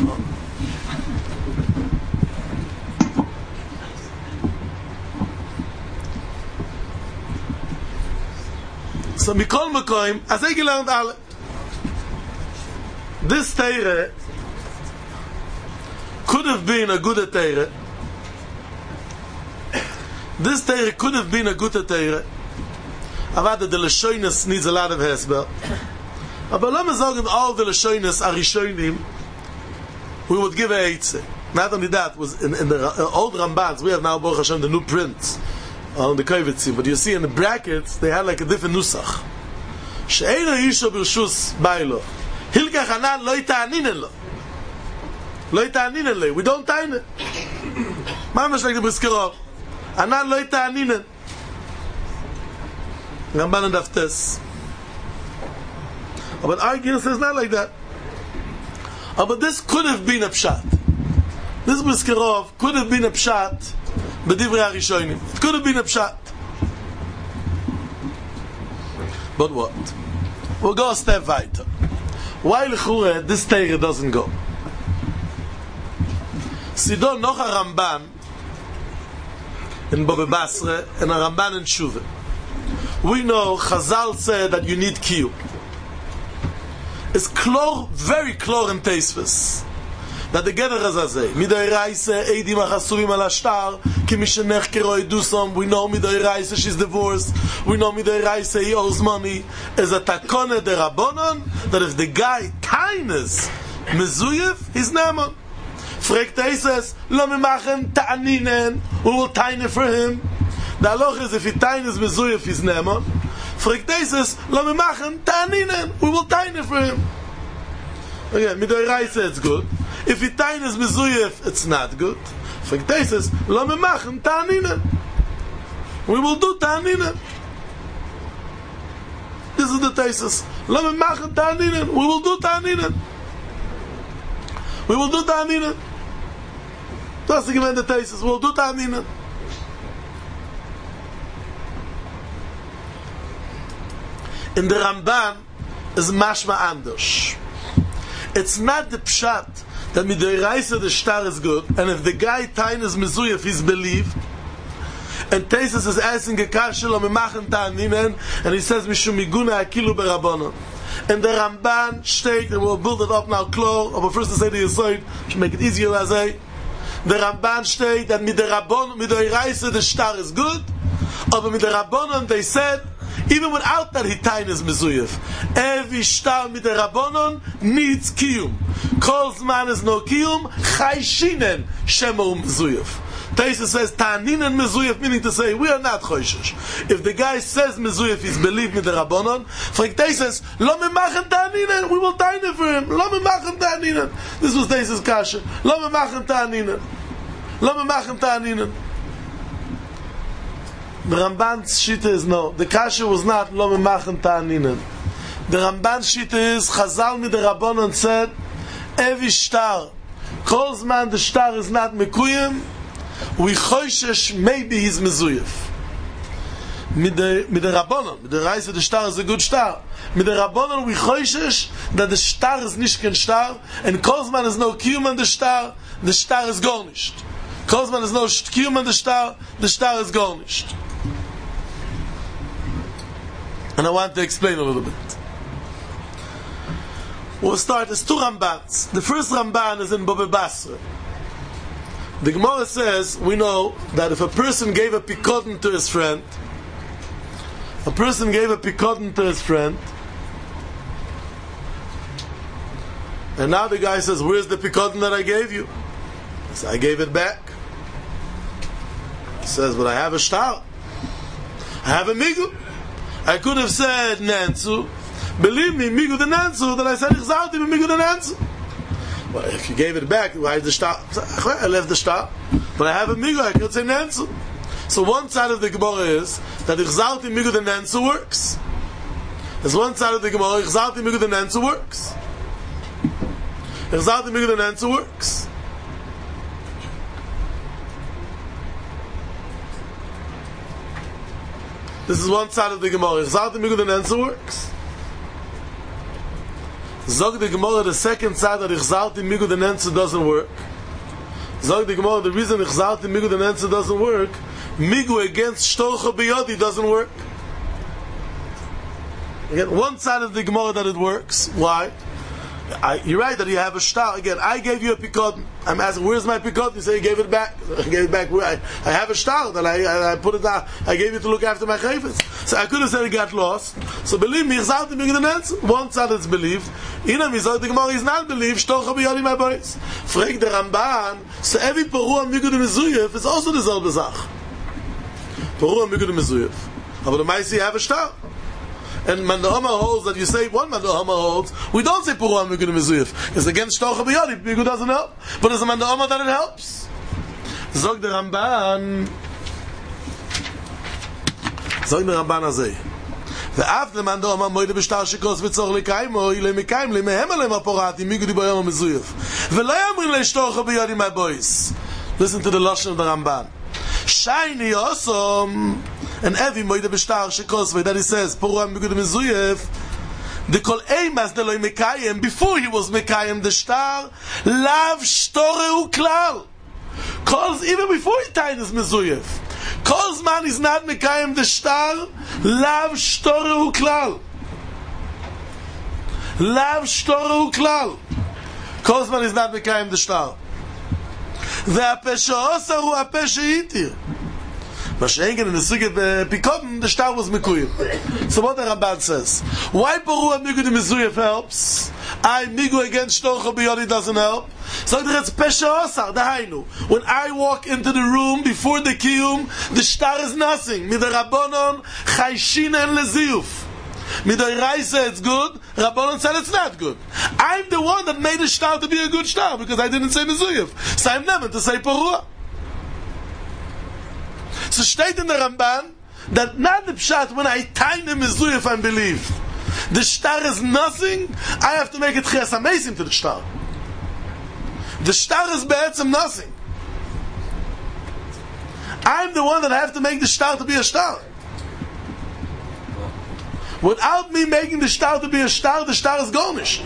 Speaker 2: So, Mikol Mekoim, as I gelernt alle, this Teire could have been a good Teire. This Teire could have been a good Teire. Avada, the Leshonis needs a lot of Hesber. But let me say, all the Leshonis are Rishonim, we would give a Eitze. Not only that, was in, in the old Rambans, we have now, Baruch Hashem, the new prints on the Kovitzim, but you see in the brackets, they had like a different Nusach. She'eino Yisho Birshus Bailo. Hilkach Hanan lo yita'aninen lo. Lo yita'aninen lo. We don't ta'ane. Mamash like the Biskarov. Hanan lo yita'aninen. Ramban and Daftes. But arguing says not like that. But this could have been a pshat. This Biskarov could have been a pshat b'divrei harishonim. It could have been a pshat. But what? We'll go a step weiter. Why l'chure this Teire doesn't go? Sidon noch a Ramban in Bava Basra and a Ramban in Shuvah. We know Chazal said that you need kiyum. is clear, very clear in Teisves. That the Gedder is as a Midai Reise, Eidim HaChasuvim al Ashtar, Ki Mishenech Keroi Dusam, we know Midai Reise, she's divorced, we know Midai Reise, he owes money, is a Takone de Rabbonon, that if the guy tines Mezuyev, he's Naaman. Fragt Eises, Lo me machen ta'aninen, we will tine for him. The halach is if he tines Mezuyev, he's Naaman. Fragt Eises, Lo me machen ta'aninen, we will tine for him. Again, Midai Reise, it's good. If he tain is mezuyef, it's not good. Fragt Eises, lo me machen ta'aninen. We will do ta'aninen. This is the Eises. Lo me machen ta'aninen. We will do ta'aninen. We will do ta'aninen. That's the given the Eises. We will do ta'aninen. In the Ramban is mashma anders. It's not the pshat that midei reise the star is good, and if the guy tain is mezuyef, he's believed. And Teisus is asking a kashel on machen ta'aninen, and he says mishum miguna akilu berabonon. And the Ramban state, and we'll build it up now close, but first to say the Yesod, to make it easier as I. The Ramban state that midei rabon midei reise the star is good, but midei rabonon they said even without that, hitain is mezuyef. Every star mit der Rabbonon needs kiyum. Kol zman is no kiyum, chai shinen shemo mezuyef. Taisa says ta'aninen mezuyef, meaning to say we are not choishish. If the guy says mezuyef, he's believed mit der Rabbonon. Fragt Taisa says lo me machen ta'aninen, we will taine for him. Lo me machen ta'aninen. This was Taisa's kasha. Lo me machen ta'aninen. Lo me machen ta'aninen. The Ramban's shita is no. The kasha was not lo me machen ta'aninen. The Ramban's shita is Chazal mit der Rabbonon said every star, kol zman the star is not mekuyim, we choishesh maybe he's mezuyef. Mit der mit der Rabbonon, mit der Reise the star is a good star. Mit der Rabbonon we choishesh that the star is nicht kein star, and kol zman is no kiyum on the star, the star is gar nicht. Kol zman is no kiyum on the star, the star is gar nicht. And I want to explain a little bit. We'll start as two Rambans. The first Ramban is in Baba Basra. The Gemara says, we know that if a person gave a pikodon to his friend, a person gave a pikodon to his friend, and now the guy says, where's the pikodon that I gave you? He says, I gave it back. He says, but I have a shtar. I have a migu. I could have said Nansu. Believe me, migu the Nansu, that I said Ichzalti migu the Nansu. Well, if you gave it back, why is the star? I left the star. But I have a migu, I could say Nansu. So one side of the Gemara is that Ichzalti migu the Nansu works. There's one side of the Gemara, Ichzalti migu the Nansu works. Ichzalti migu the Nansu works. This is one side of the Gemara. Ichzalti migu the Nansu works. Zog the Gemara, the second side that Ichzalti migu the Nansu doesn't work. Zog the Gemara, the reason Ichzalti migu the Nansu doesn't work, migu against shtorcha biyodi doesn't work. Again, one side of the Gemara that it works. Why? I, you're right that you have a shtar. Again, I gave you a pikodon. I'm asking, where's my pikodon? You say you gave it back. I gave it back. I, I have a shtar that I, I, I put it down. I gave you to look after my chayfetz. So I could have said it got lost. So believe me, Ichzalti migu the Nansu. One side is believed. Inam Yisrael, the Gemara is not believed. Shtorcha biyodi my boys. Frag the Ramban. So every Perua migu the Mezuyef is also the selbe Zach. Perua migu the Mezuyef. But the Maisi have a shtar. And Mandahama holds that you say one Mandahama holds, we don't say Puruam Migu the Mezuyef. It's against Shtorcha biyodi. Migu doesn't help. But there's a Mandahama that it helps. Zog the Ramban. Zog the Ramban azay. ואף למנדו מוידה בשטר שקוס וצורך לקיימו אלה מקיים למהם עליהם הפורטים מיגו די ביום המזויף ולא יאמרים להשתורך ביודי מהבויס. Listen to the Lashon of the Ramban. Shiny awesome and every moide b'shtar shekos that he says Puruam migu the Mezuyef the kol eimas de lo mekayem before he was mekayem the shtar lav shtoreu klal calls even before he tied his Mezuyef calls man is not mekayem the shtar lav shtoreu klal Lav shtoru klal. Kozman is not mekayim the shtar. והפשע עושה הוא הפשע איתיר. מה שאינגן in the Sugya Pikodim, the shtar was mekuyim. So what the Ramban says, why Poru Amigu the Mezuyef helps? I Migu against Shtorcha Biyodi doesn't help. So it's pesha osar, dahainu. When I walk into the room before the kiyum, the shtar is nothing. Mida Rabbanon chayshin en leziyuf. Midoi Raisa it's good, Rabbanon said it's not good. I'm the one that made the shtar to be a good shtar because I didn't say mezuyef. So I'm never to say Porua. So steht in the Ramban that not the pshat when I time the mezuyef and believe the shtar is nothing, I have to make it ches amazing to the shtar. The shtar is be'etzem nothing. I'm the one that have to make the shtar to be a shtar. Without me making the shtar to be a shtar, the shtar is garnished.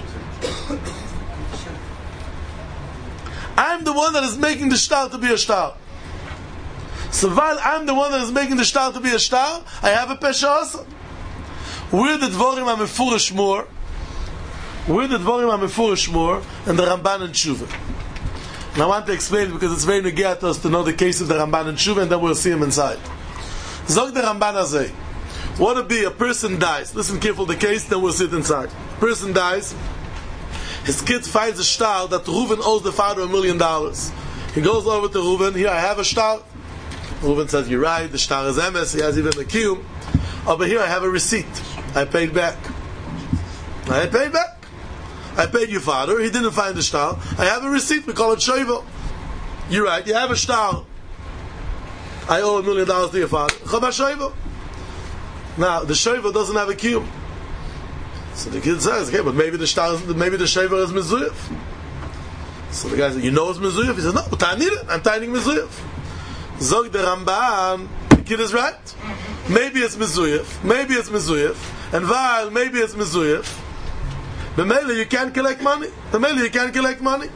Speaker 2: I'm the one that is making the shtar to be a shtar. So while I'm the one that is making the shtar to be a shtar, I have a pesha also. We're the dvorim ha-mefurish more. We're the dvorim ha-mefurish more and the Ramban and Tshuva. And I want to explain because it's very negate to us to know the case of the Ramban and Tshuva and then we'll see him inside. Zog the Ramban Azeh. What would be a person dies? Listen careful the case, then we'll sit inside. Person dies. His kid finds a shtar that Reuven owes the father a million dollars. He goes over to Reuven. Here, I have a shtar. Reuven says, you're right, the shtar is emes. He has even the kiyum. Over here, I have a receipt. I paid back. I paid back. I paid your father. He didn't find the shtar. I have a receipt. We call it shoivo. You're right. You have a shtar. I owe a million dollars to your father. Chaba shoivo. Now the shoivo doesn't have a kiyum. So the kid says, okay, but maybe the shtar, maybe the shoivo is mezuyef. So the guy says, you know it's mezuyef? He says, no, but I need it. I'm tiny mezuyef. Zog the Ramban. The kid is right. Maybe it's mezuyef. Maybe it's mezuyef. And while maybe it's mezuyef, b'meila you can't collect money. B'meila you can't collect money.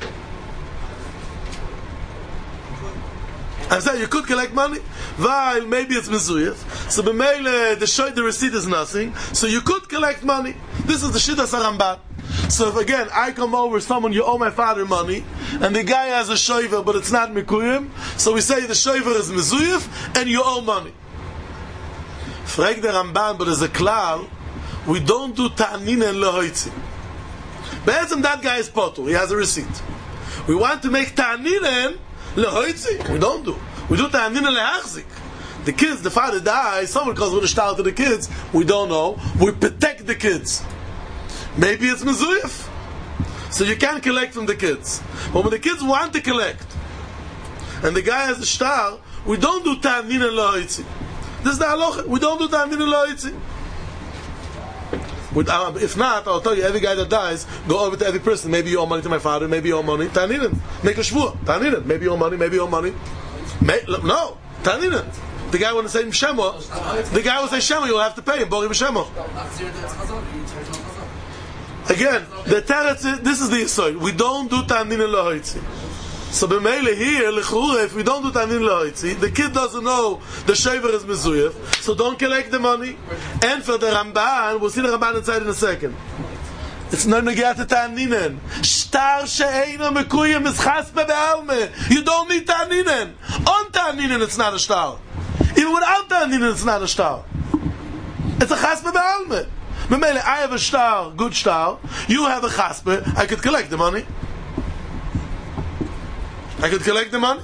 Speaker 2: I said you could collect money. While maybe it's mezuyef. So b'meila the shoy the receipt is nothing. So you could collect money. This is the shittas Ramban. So if again I come over someone you owe my father money and the guy has a shoiver but it's not mekuyim, so we say the shoiver is mezuyef and you owe money. Frag the Ramban, but as a klal, we don't do ta'aninen lehoitzi. Be'etzem that guy is potur, he has a receipt. We want to make ta'aninen lehoitzi. We don't do. We do ta'aninen lehachzik. The kids, the father dies, someone calls with a shtar to the kids, we don't know. We protect the kids. Maybe it's mezuyef. So you can't collect from the kids. But when the kids want to collect, and the guy has a shtar, we don't do ta'aninen lehoitzi. This is the halacha. We don't do ta'aninen lehoitzi. Uh, if not, I'll tell you, every guy that dies, go over to every person. Maybe you owe money to my father, maybe you owe money. Ta'aninen. Make a shvur. Ta'aninen. Maybe you owe money, maybe you owe money. May, no. Ta'aninen. The guy want to say Shemo. The guy will say Shemo, you'll have to pay him. Bori b'Shemo. Again, the teretz, this is the yesod. We don't do ta'aninen lehoitzi. So b'meile here, l'chura, if we don't do ta'aninen lehoitzi, the kid doesn't know the shaver is mezuyef, so don't collect the money. And for the Ramban, we'll see the Ramban inside in a second. It's not negat to ta'aninen. Shtar she'eino mekuyim is chaspe be'alme. You don't need ta'aninen. On ta'aninen, it's not a shtar. Even without ta'aninen, it's not a shtar. It's a chaspe be'alme. B'meile, I have a shtar, good shtar. You have a chaspe. I could collect the money. I could collect the money.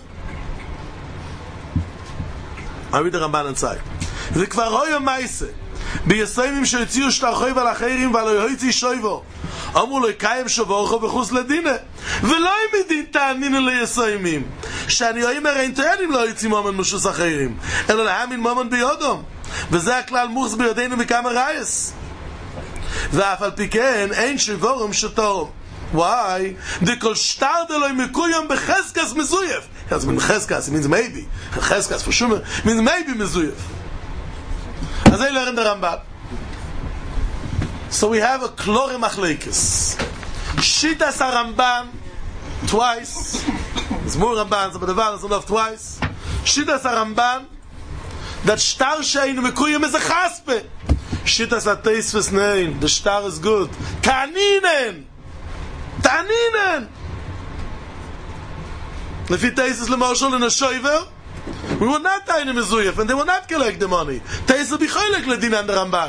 Speaker 2: I read the Ramban inside. זה כבר הויה מייסה. ביסיימים שהציעו שטרחוי ועל אחרים ועל היועצי שויבו. אמרו לו, קיים שבורכו בחוץ לדינה. ולא אם מדין תענינו ליסיימים. שאני אומר, אין תענים לא יוצאים מומן משוס אחרים. אלא להאמין מומן ביודום. וזה הכלל מוחס בידינו מכמה רייס. ואף על פי כן, אין שבורם שתורם. Why? The kol shtar deloi mekuyam becheskas mezuyef. It has been cheskas, it means maybe. Cheskas for sure means maybe mezuyef. As I learned the Ramban. So we have a klore machlekes. Shitas Ramban twice. There's more Rambans, but the Val is enough twice. Shitas Ramban that shtar sheinu mekuyam is a chaspe. Shittas HaTeisves nein, the star is good. Taninen! Taninen! Lefi Teisves lemoshel in a shoiver, we will not tie in Mezuyef, and they will not collect the money. Teisves b'choylek ledin and the Ramban.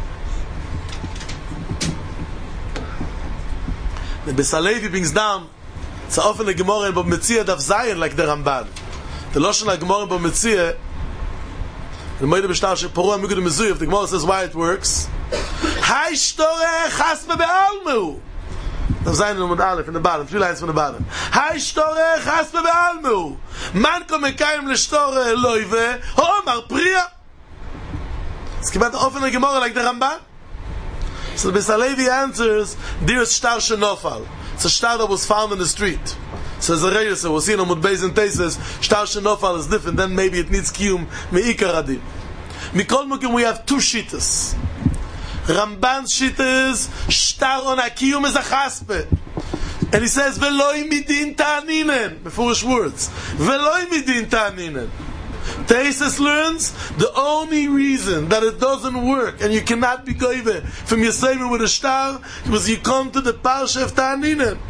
Speaker 2: The Besalevi brings down, it's often a Gemara in Bob Metzia Daf Zayin like the Ramban. The Lashon HaGemara in Bob Metzia, the Moed B'shtar Sheporu HaMigud HaMezuyef, the Gemara says why it works. Hai shtoreh chasme be'almu. Daf Zayin in Amud Aleph, in the bottom, three lines from the bottom. Hai shtoreh chasme be'almu. Man ko mekayim l'shtoreh loive, ho'omar priya. It's about often a Gemara like the Ramban. So the Besalevi answers, there is shtar shenofal. It's a shtar that was found in the street. So as a reyes, we'll see in Amud Beis and Teises, shtar shenofal is different, then maybe it needs kiyum me'ikar adin. Mikol mukim we have two shittas. Ramban's shita is, shtar on akiyum is a chaspe. And he says, Veloi midin ta'aninen, beforish words. Veloi midin ta'aninen. Teises learns the only reason that it doesn't work and you cannot be goive from your saving with a star was you come to the parsha of Ta'aninen.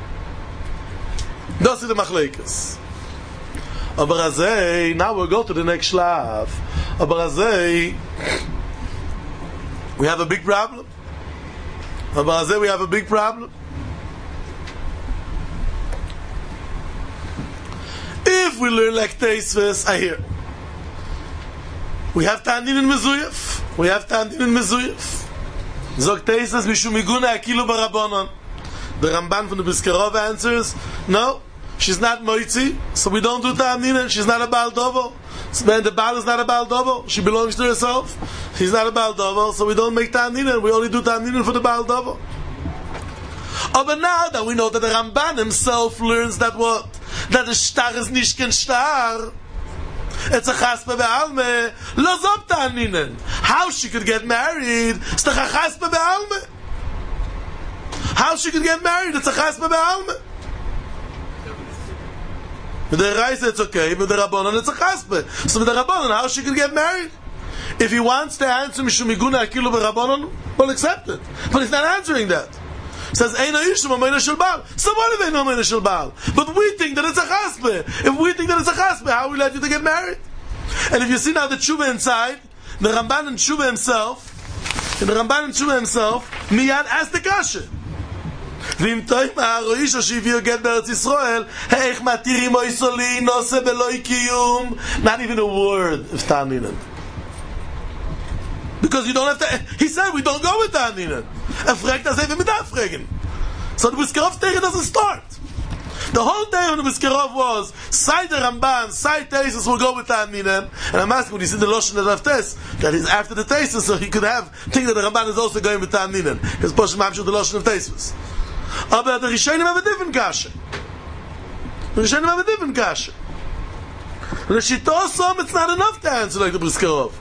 Speaker 2: That's the machlekes. Aber azay, now we'll go to the next shlav. Aber azay, we have a big problem. Aber azay, we have a big problem. If we learn like Teisves, I hear. We have Ta'aninen Mezuyef. We have Ta'aninen Mezuyef. Zog Teisves mishum miguna akilu barabonon. The Ramban from the Biskarov answers, no, she's not moitzi, so we don't do Ta'aninen. She's not a Baal Dovo. So the Baal is not a Baal Dovo. She belongs to herself. She's not a Baal Dovo, so we don't make Ta'aninen. We only do Ta'aninen for the Baal Dovo. Oh, but now that we know that the Ramban himself learns that what? That the shtar is nishken shtar. It's a chaspe be'alme. Lo zop ta'aninen. How she could get married? It's a chaspe be'alme. How she could get married? It's a chaspe be'alme. With the Reise it's okay, with the Rabbanon it's a chaspe. So with the Rabbanon, how she could get married? If he wants to answer Mishum Miguna Akilu B'Rabbanon, we'll accept it. But he's not answering that. Says Eina Yishum Amayna Shel Baal. So what if Eina Amayna Shel Baal? But we think that it's a chaspe. If we think that it's a chaspe, how will we let you to get married? And if you see now the tshuva inside, the Ramban and tshuva himself, and the Ramban and tshuva himself, miyad asked the kasha. V'im toim ha'aroisha she'ivir get be'eretz Yisrael, he'ech matirim oisoli nose beloi kiyum. Not even a word of Ta'aninen. Because you don't have to. He said we don't go with Ta'aninen. Er fragt das even mit Afregen. So the Biskarov Teire doesn't start. The whole day on the Biskarov was side the Ramban, side Teisus will go with Ta'aninen. And I'm asking when you see the Loshen of Tes, that is after the Teisus, so he could have think that the Ramban is also going with Ta'aninen. Because Poshem Mamshu the Loshen of Teisus. But the Rishonim have a different kasha. The Rishonim have a different kasha. The Shitosam, it's not enough to answer like the Biskarov.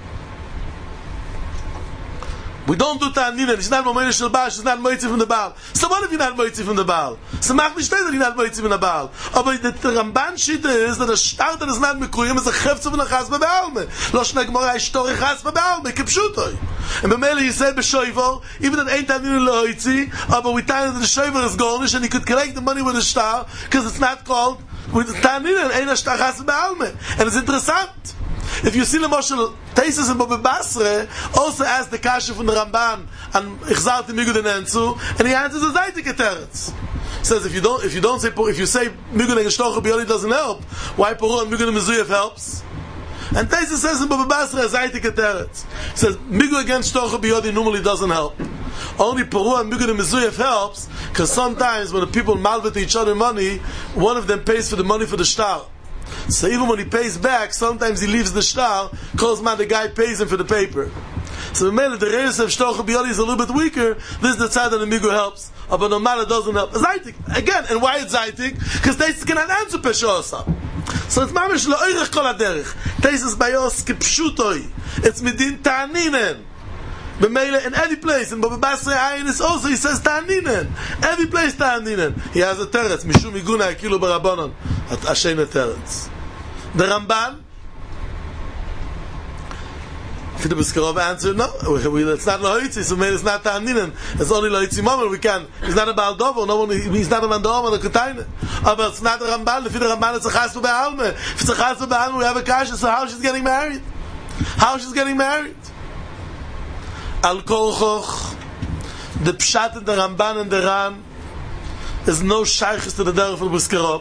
Speaker 2: We don't do Ta'aninen. She's not Momeina Shel Baal. She's not Moitzi from the Baal. So what if you're not Moitzi from the Baal? So mach nicht that you're not Moitzi from the Baal. But the Ramban Shita is that a shtar that is not Mekuyim is a chefza from a chasba be'alme. Lo shna Gemara ishtori chasba be'alme. Kipshutoi. And B'meili he said b'shoivor, even that ain't Ta'aninen lo'oitzi, but we tell that the shoivor is gornish and he could collect the money with the shtar because it's not called with Ta'aninen. Ain't a shtar chasba be'alme. And it's interessant. If you see the Moshel Teisus and Bobbe Basre also asked the kasha from the Ramban and Ichzalti Migud and Enzu, and he answers a Zaytik Teretz. Says if you don't if you don't say if you say Migud and Geshtocha Biyoli doesn't help, why Poru and Migud and Mezuyef helps? And Teisus says in Bobbe Basre a Zaytik Teretz. Says Migud against Shtocha Biyoli normally doesn't help. Only Poru and Migud and Mezuyef helps because sometimes when the people malvet each other money, one of them pays for the money for the shtar. So even when he pays back, sometimes he leaves the shtar, calls man the guy pays him for the paper. So the man, the Reis of Shtocha Biyoli is a little bit weaker. This is the side that the Migu helps, but normally doesn't help. Zaytik again, and why it's Zaytik? Because they cannot answer Peshosa. So it's mamish le'oirech kol haderech. Teisus bayos kipshutoi. It's midin Ta'aninen. B'meile in every place, in Bobbe Basre Ayin is also he says Ta'aninen. Every place Ta'aninen. He has a teretz mishum iguna akilu barabonon at Ashen teretz. The Ramban For the Briskerov answer, no, it's not Loitzi, so maybe it's not Ta'aninen, it's only Loitzi Moment, we can, it's not a Baldovo, no one, he's not a Mandoma, the Kataina. But it's not a Ramban, if the Ramban is a Chasu Be'alme, if it's a Chasu Be'alme, we have a Kasha, so how she's getting married? How she's getting married? Al Kolchoch, the Pshat in the Ramban and the Ran, is no Shaykhis to the Derech of Briskerov.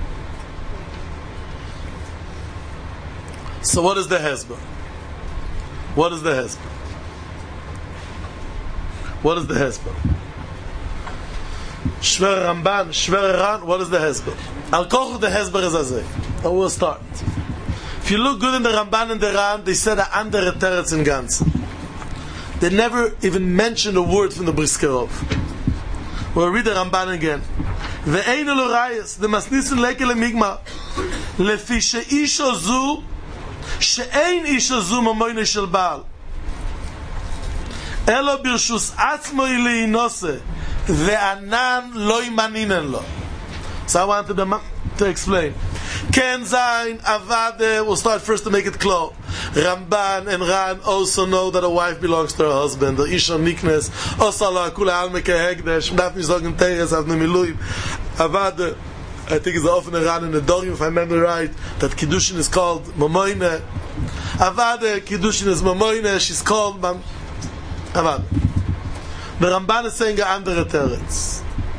Speaker 2: So what is the Hezbollah? What is the Hezbollah? What is the Hezbollah? Shver Ramban, Shver Ran, what is the Hezbollah? Al Koch the Hezbollah is Azeh. I will start. If you look good in the Ramban and the Ran, they said a andere teretz in Ganzen. They never even mentioned a word from the Briskerov. We'll read the Ramban again. Ve'einu l'rayas, the masnisin leke lemigma, lefi she'isho zu, she'ein isho zu mamoyne shel baal. Elo birshus atzmo ile'inose, ve'anan lo imaninen lo. So I wanted them to explain. Ken Zayin, Avade, we'll start first to make it clear. Ramban and Ran also know that a wife belongs to her husband. The Isha Niknes, Osala, Kula Almeke Hegdesh, Daphne Zogan Teres, Avne Miluim. Avade, I think it's often a Ran in the Dorim, if I remember right, that Kiddushin is called Mamoyne. Avade, Kiddushin is Mamoyne, she's called Mam. Avade. The Ramban is saying a andere teretz.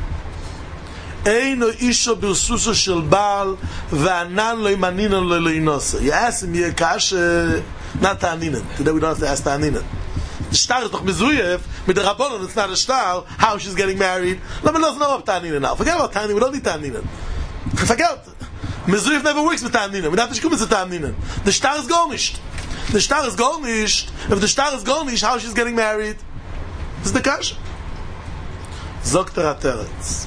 Speaker 2: Eino isho birsuso shel baal ve'anan lo imaninen lo le'inose. You ask him, Yekash, not ta'aninen. Today we don't have to ask ta'aninen. The shtar is doch mezuyev, with the Rabbanon it's not a shtar, how she's getting married. Let me know about ta'aninen now. Forget about ta'aninen, we don't need ta'aninen. Forget. Mezuyev never works with ta'aninen. We don't have to come with ta'aninen. The shtar is garnished. The shtar is garnished. If the shtar is garnished, how she's getting married? This is the kasha. Zokter HaTeretz.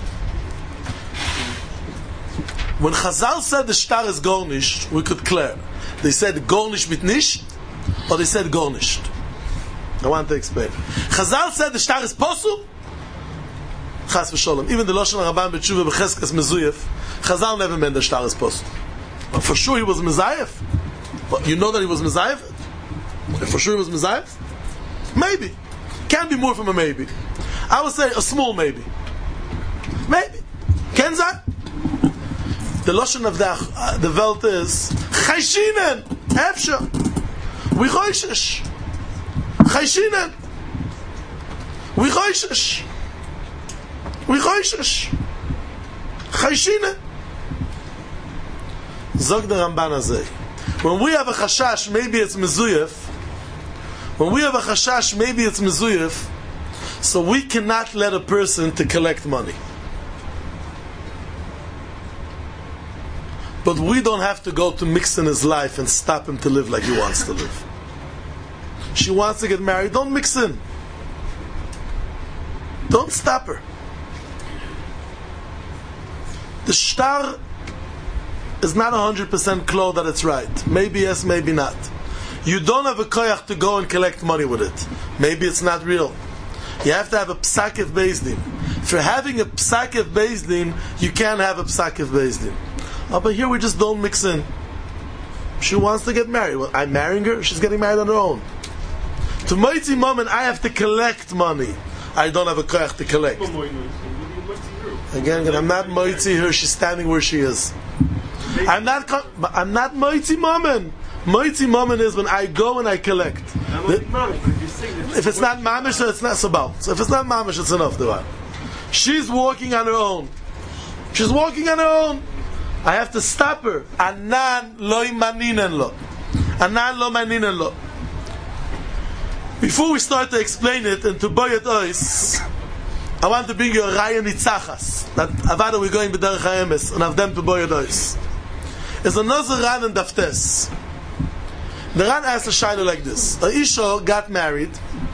Speaker 2: When Chazal said the shtar is garnished, we could clear. They said garnished mit nicht, or they said garnished. I want to explain. Chazal said the shtar is posul. Chas v'sholem. Even the Lashon Rabban B'tshuva B'cheskas Mezuyev, Chazal never meant the shtar is posul. But for sure he was Mezayev. But you know that he was Mezayev? For sure he was Mezayev? Maybe. Can be more from a maybe. I would say a small maybe. Maybe. Kenzai? The Lashon of the, uh, the Welt is Chayshinen, Efsha. We choishish. Chayshinen. We choishish. We choishish. Chayshinen. Zog the Ramban Azeh. When we have a chashash, maybe it's Mezuyev. When we have a chashash, maybe it's Mezuyev. So we cannot let a person to collect money. But we don't have to go to mix in his life and stop him to live like he wants to live. She wants to get married, don't mix in. Don't stop her. The shtar is not one hundred percent clear that it's right. Maybe yes, maybe not. You don't have a koyach to go and collect money with it. Maybe it's not real. You have to have a psakev beis din. For having a psakev beis din, you can't have a psakev beis din. Oh, but here we just don't mix in. She wants to get married. Well, I'm marrying her, she's getting married on her own. To Moitzi Mom and I have to collect money. I don't have a koyach to collect. Again, I'm not Moitzi her, she's standing where she is. I'm not I'm not Moitzi Mom. Moitzi Mom is when I go and I collect. The, if it's not mamish, so it's not so bad. So if it's not mamish, it's enough. The She's walking on her own. She's walking on her own. I have to stop her. Anan lo imaninen lo. Anan lo maninen lo. Before we start to explain it and to boy it ois, I want to bring you a raya nitzachas. That avada we're going b'derech haemes and have them to boy it ois. It's another Ran and Daftes. The Ran asked a shayla like this: a isha got married.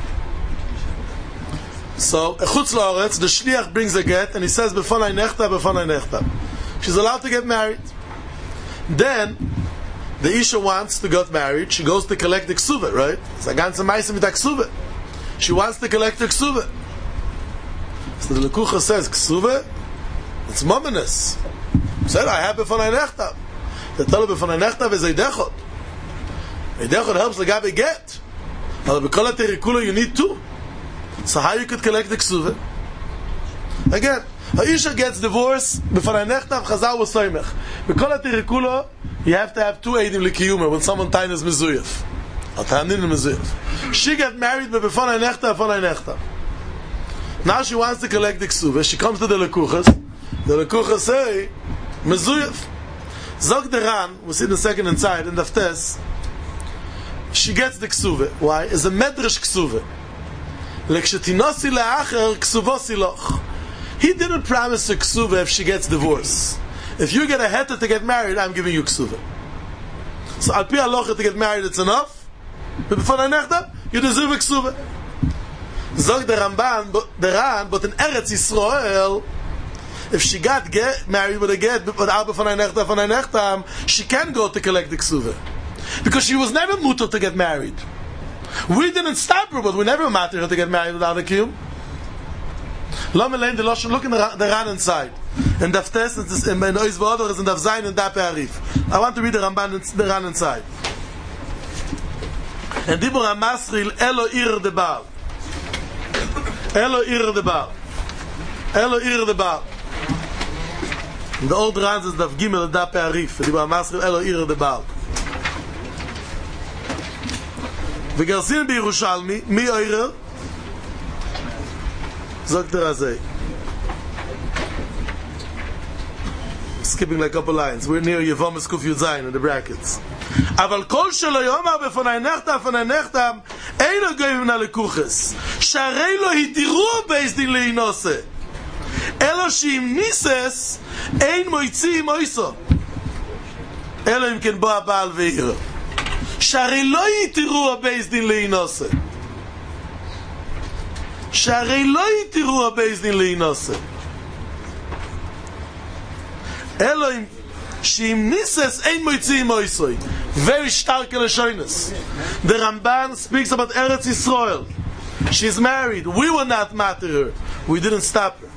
Speaker 2: So chutz la'aretz, the shliach brings a get and he says b'fonai nechta, b'fonai nechta. She's allowed to get married. Then, the Isha wants to get married. She goes to collect the ksuva, right? It's a ganze meise mit der ksuva. She wants to collect the ksuva. So the Lekucha says, ksuva, it's mominous. Said, I have b'fonai nechta. The tell her b'fonai nechta is eidechot. Eidechot helps the gabi get. But b'kol ha'terikula you need two. So how you could collect the ksuva? Again, ha'isha gets divorced b'fanei nechtav chazal v'soymech. B'kol ha'terikula you have to have two eidim l'kiyuma when someone tainas mezuyef. Or tainin mezuyef. She got married b'fanei nechtav b'fanei nechtav. Now she wants to collect the ksuva. She comes to the lekuchas. The lekuchas say mezuyef. Zog the Ran, we see the second inside in the Daftes. She gets the ksuva. Why? It's a medrash ksuva. Lekshetinosi le'acher ksuvosi loch. He didn't promise a ksuva if she gets divorced. If you get a heter to get married, I'm giving you ksuva. So al pi halacha to get married, it's enough. But before the nechta, you deserve a ksuva. Zog the Ramban, the Ran, but in Eretz Yisrael, if she got get married with a get, but Abba von Einechta von Einechtam, she can go to collect the ksuva. Because she was never mutter to get married. We didn't stop her, but we never mattered her to get married without a kiyum. Look in the, the Ran inside. And Daftes, in the Oiz V'odor, is in Daf Zayin and Daf Arif. I want to read the Ramban, the Ran inside. And Dibur HaMasril, Elo Ir de Baal. Elo Ir de Baal. Elo Ir de Baal. In the old Rans is Daf Gimel and Daf Arif. Dibur HaMasril, Elo Ir de Baal. וגרסין בירושלמי, מי אוירר? זוגת רזי. Skipping like a couple lines. We're near Yevomis Kuf Yuzayin in the brackets. אבל כל שלא יאמר בפני נחתם, בפני נחתם, אין לו גויים מן הלקוחס. שהרי לא התירו בייס דין להינוסה. אלו שאם ניסס, אין מויצי מויסו. אלו אם כן בוא הבעל ואירו. שהרי לא יתירו הבייס דין להינוסה. שהרי לא יתירו הבייס דין להינוסה. אלוהים, שאם ניסס אין מויצי מויסוי. Very stark לשונס. The Ramban speaks about Eretz Yisrael. She's married. We were not matter her. We didn't stop her.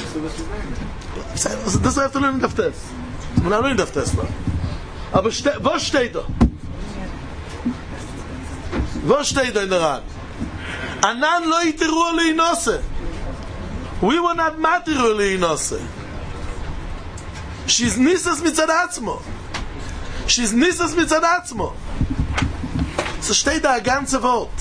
Speaker 2: This is I have to learn in Daftes. We're not learning Daftes now. Aber was steht da? Was steht da in der Ran? Anan lo yitiru leinose. We were not matter her leinose. She's nisas mitzad atzmo. She's nisas mitzad atzmo. So steht da a ganze Wort.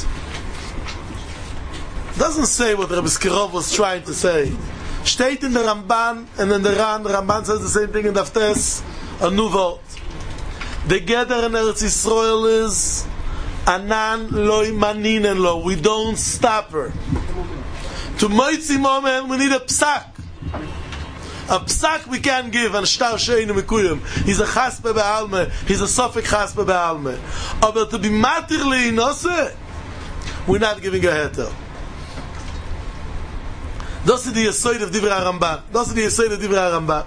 Speaker 2: Doesn't say what Rabbi Skirov was trying to say. Steht in the Ramban and in the Ran. The Ramban says the same thing in Daftes. A new Wort. The gather in Eretz Yisrael is Anan loy maninen lo. We don't stop her. To moitzi moment we need a psak. A psak we can give and shtar sheinu mikuyim. He's a chaspe be'alme. He's a sofik chaspe be'alme. But to be matir leinose, we're not giving a heter. Das ist die Yesoid of Divrei Ramban. Das ist die Yesoid of Divrei Ramban.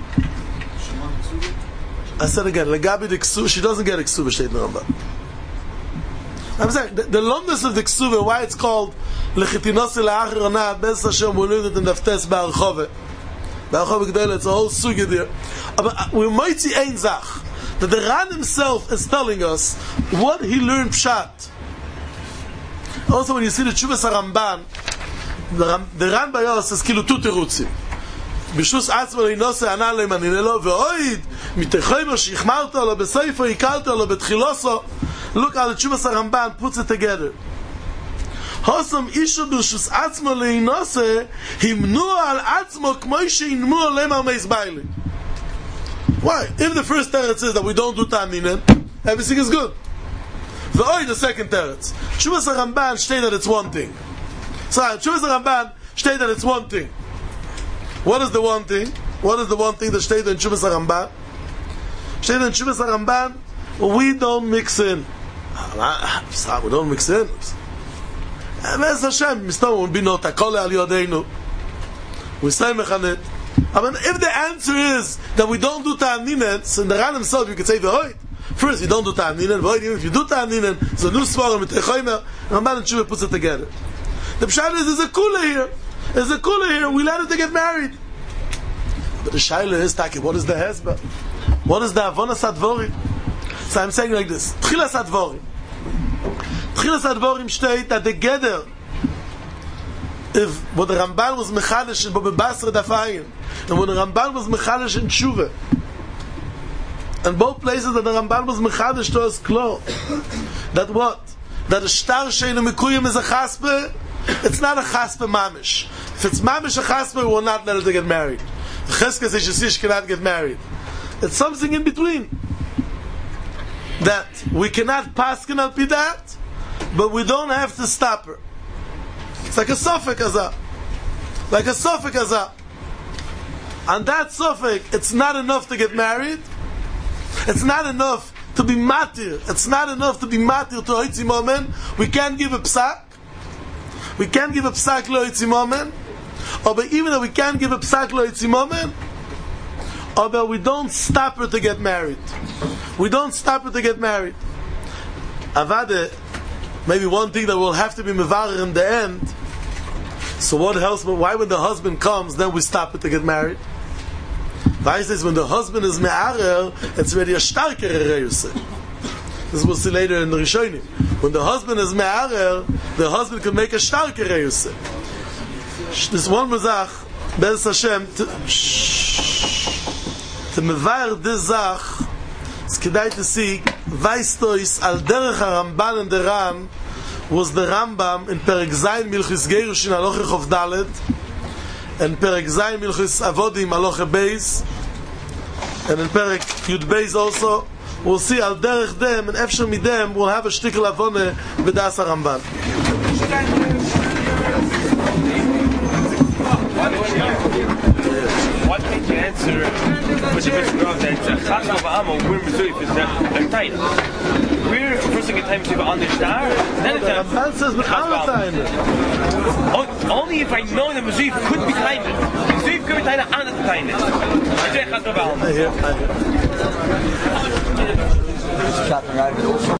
Speaker 2: I said again, Legabi the Ksuva, she doesn't get a Ksuva Shteit in Ramban. I'm saying, the, the longest of the Ksuva, why it's called Lechitinosi La'achir Anah, Bez Hashem, we learned it in Daftes Ba'archove. Ba'archove G'dele, it's a whole sugi there. But we might see ein Zach, that the Ran himself is telling us what he learned Pshat. Also, when you see the Tshuvas HaRamban, the Ran, the Ran Bayos says, Kilu tu terutzim. Bishus Atzma Leinose Anan Leimaninelo, Ve'oid, Mitechaymo Shichmarto, Lo Beseifo Yikalto, Lo Betchiloso. Look how the Tshuvas HaRamban puts it together. Hosam Isha Bishus Atzma Leinose, Himnu al Atzmo Kmoi She'inmu Olem al Meis Baili. Why? If the first teretz says that we don't do Ta'aninen, everything is good. Ve'oid, the second teretz. Tshuvas HaRamban state that it's one thing. Sorry, Tshuvas HaRamban state that it's one thing. What is the one thing? What is the one thing that stated in Tshuvas HaRamban? Stated in Tshuvas HaRamban, we don't mix in. We don't mix in. Bez Hashem, Mistam will be not akole al yodeinu. We say mechanit. I mean, if the answer is that we don't do ta'aninen, so in the Ran himself you could say v'hoit. First, you don't do ta'aninen. V'hoit, even if you do ta'aninen, it's a new svarah mit echoymer. Ramban and Tshuvah puts it together. The pshat is, there's a kula here. There's a kula here. We let her to get married. But the shaila is, Taki, what is the hezbah? What is the avonas advorim? So I'm saying like this. Tchilas advorim. Tchilas Advarim steht that the Geder, if what the Ramban was mechadish in Bobe Basra Dafayim, and when the Ramban was mechadish in Tshuva, and both places that the Ramban was mechadish to us close, that what? That a star sheinu mikuyim is a chaspe, it's not a chaspe mamish. If it's mamish a chaspe, we will not let her to get married. Cheskes Ishesish cannot get married. It's something in between. That we cannot paskin al pi that, but we don't have to stop her. It's like a sofek azah. Like a sofek azah. And that sofek, it's not enough to get married. It's not enough to be matir. It's not enough to be matir to hoitzi momen. We can't give a psak. We can't give a psak lo hoitzi momen. Or but even though we can't give a psak lo hoitzi momen, or but we don't stop her to get married. We don't stop her to get married. Avade, maybe one thing that will have to be mevarer in the end. So what else? Why when the husband comes, then we stop it to get married? Why says when the husband is me'arer, it's already a starker reyuse. This we'll see later in the Rishonim. When the husband is me'arer, the husband can make a starker reyuse. This one mezach, Bez Hashem, to, to mevarer this zach, it's kedai to see, Weistois al derech HaRamban and the Ram, was the Rambam in Perek Zayin Milchis Gerushin Aloche Chof Dalet, and Perek Zayin Milchis Avodim Aloche Beis, and in Perek Yud Beis also. We'll see al derech dem and efshar midem we'll have a shtickle avone b'das HaRamban.
Speaker 4: What made you answer with the Bishop Rav that Chaz of Amo, we're Mizuif, is that tight? We're first thing at time to on the star, then it's a
Speaker 2: Ramban says
Speaker 4: Chaz only if I know the Mizuif could be tight. Mizuif could be tight on the tight. I say Chaz of Amo.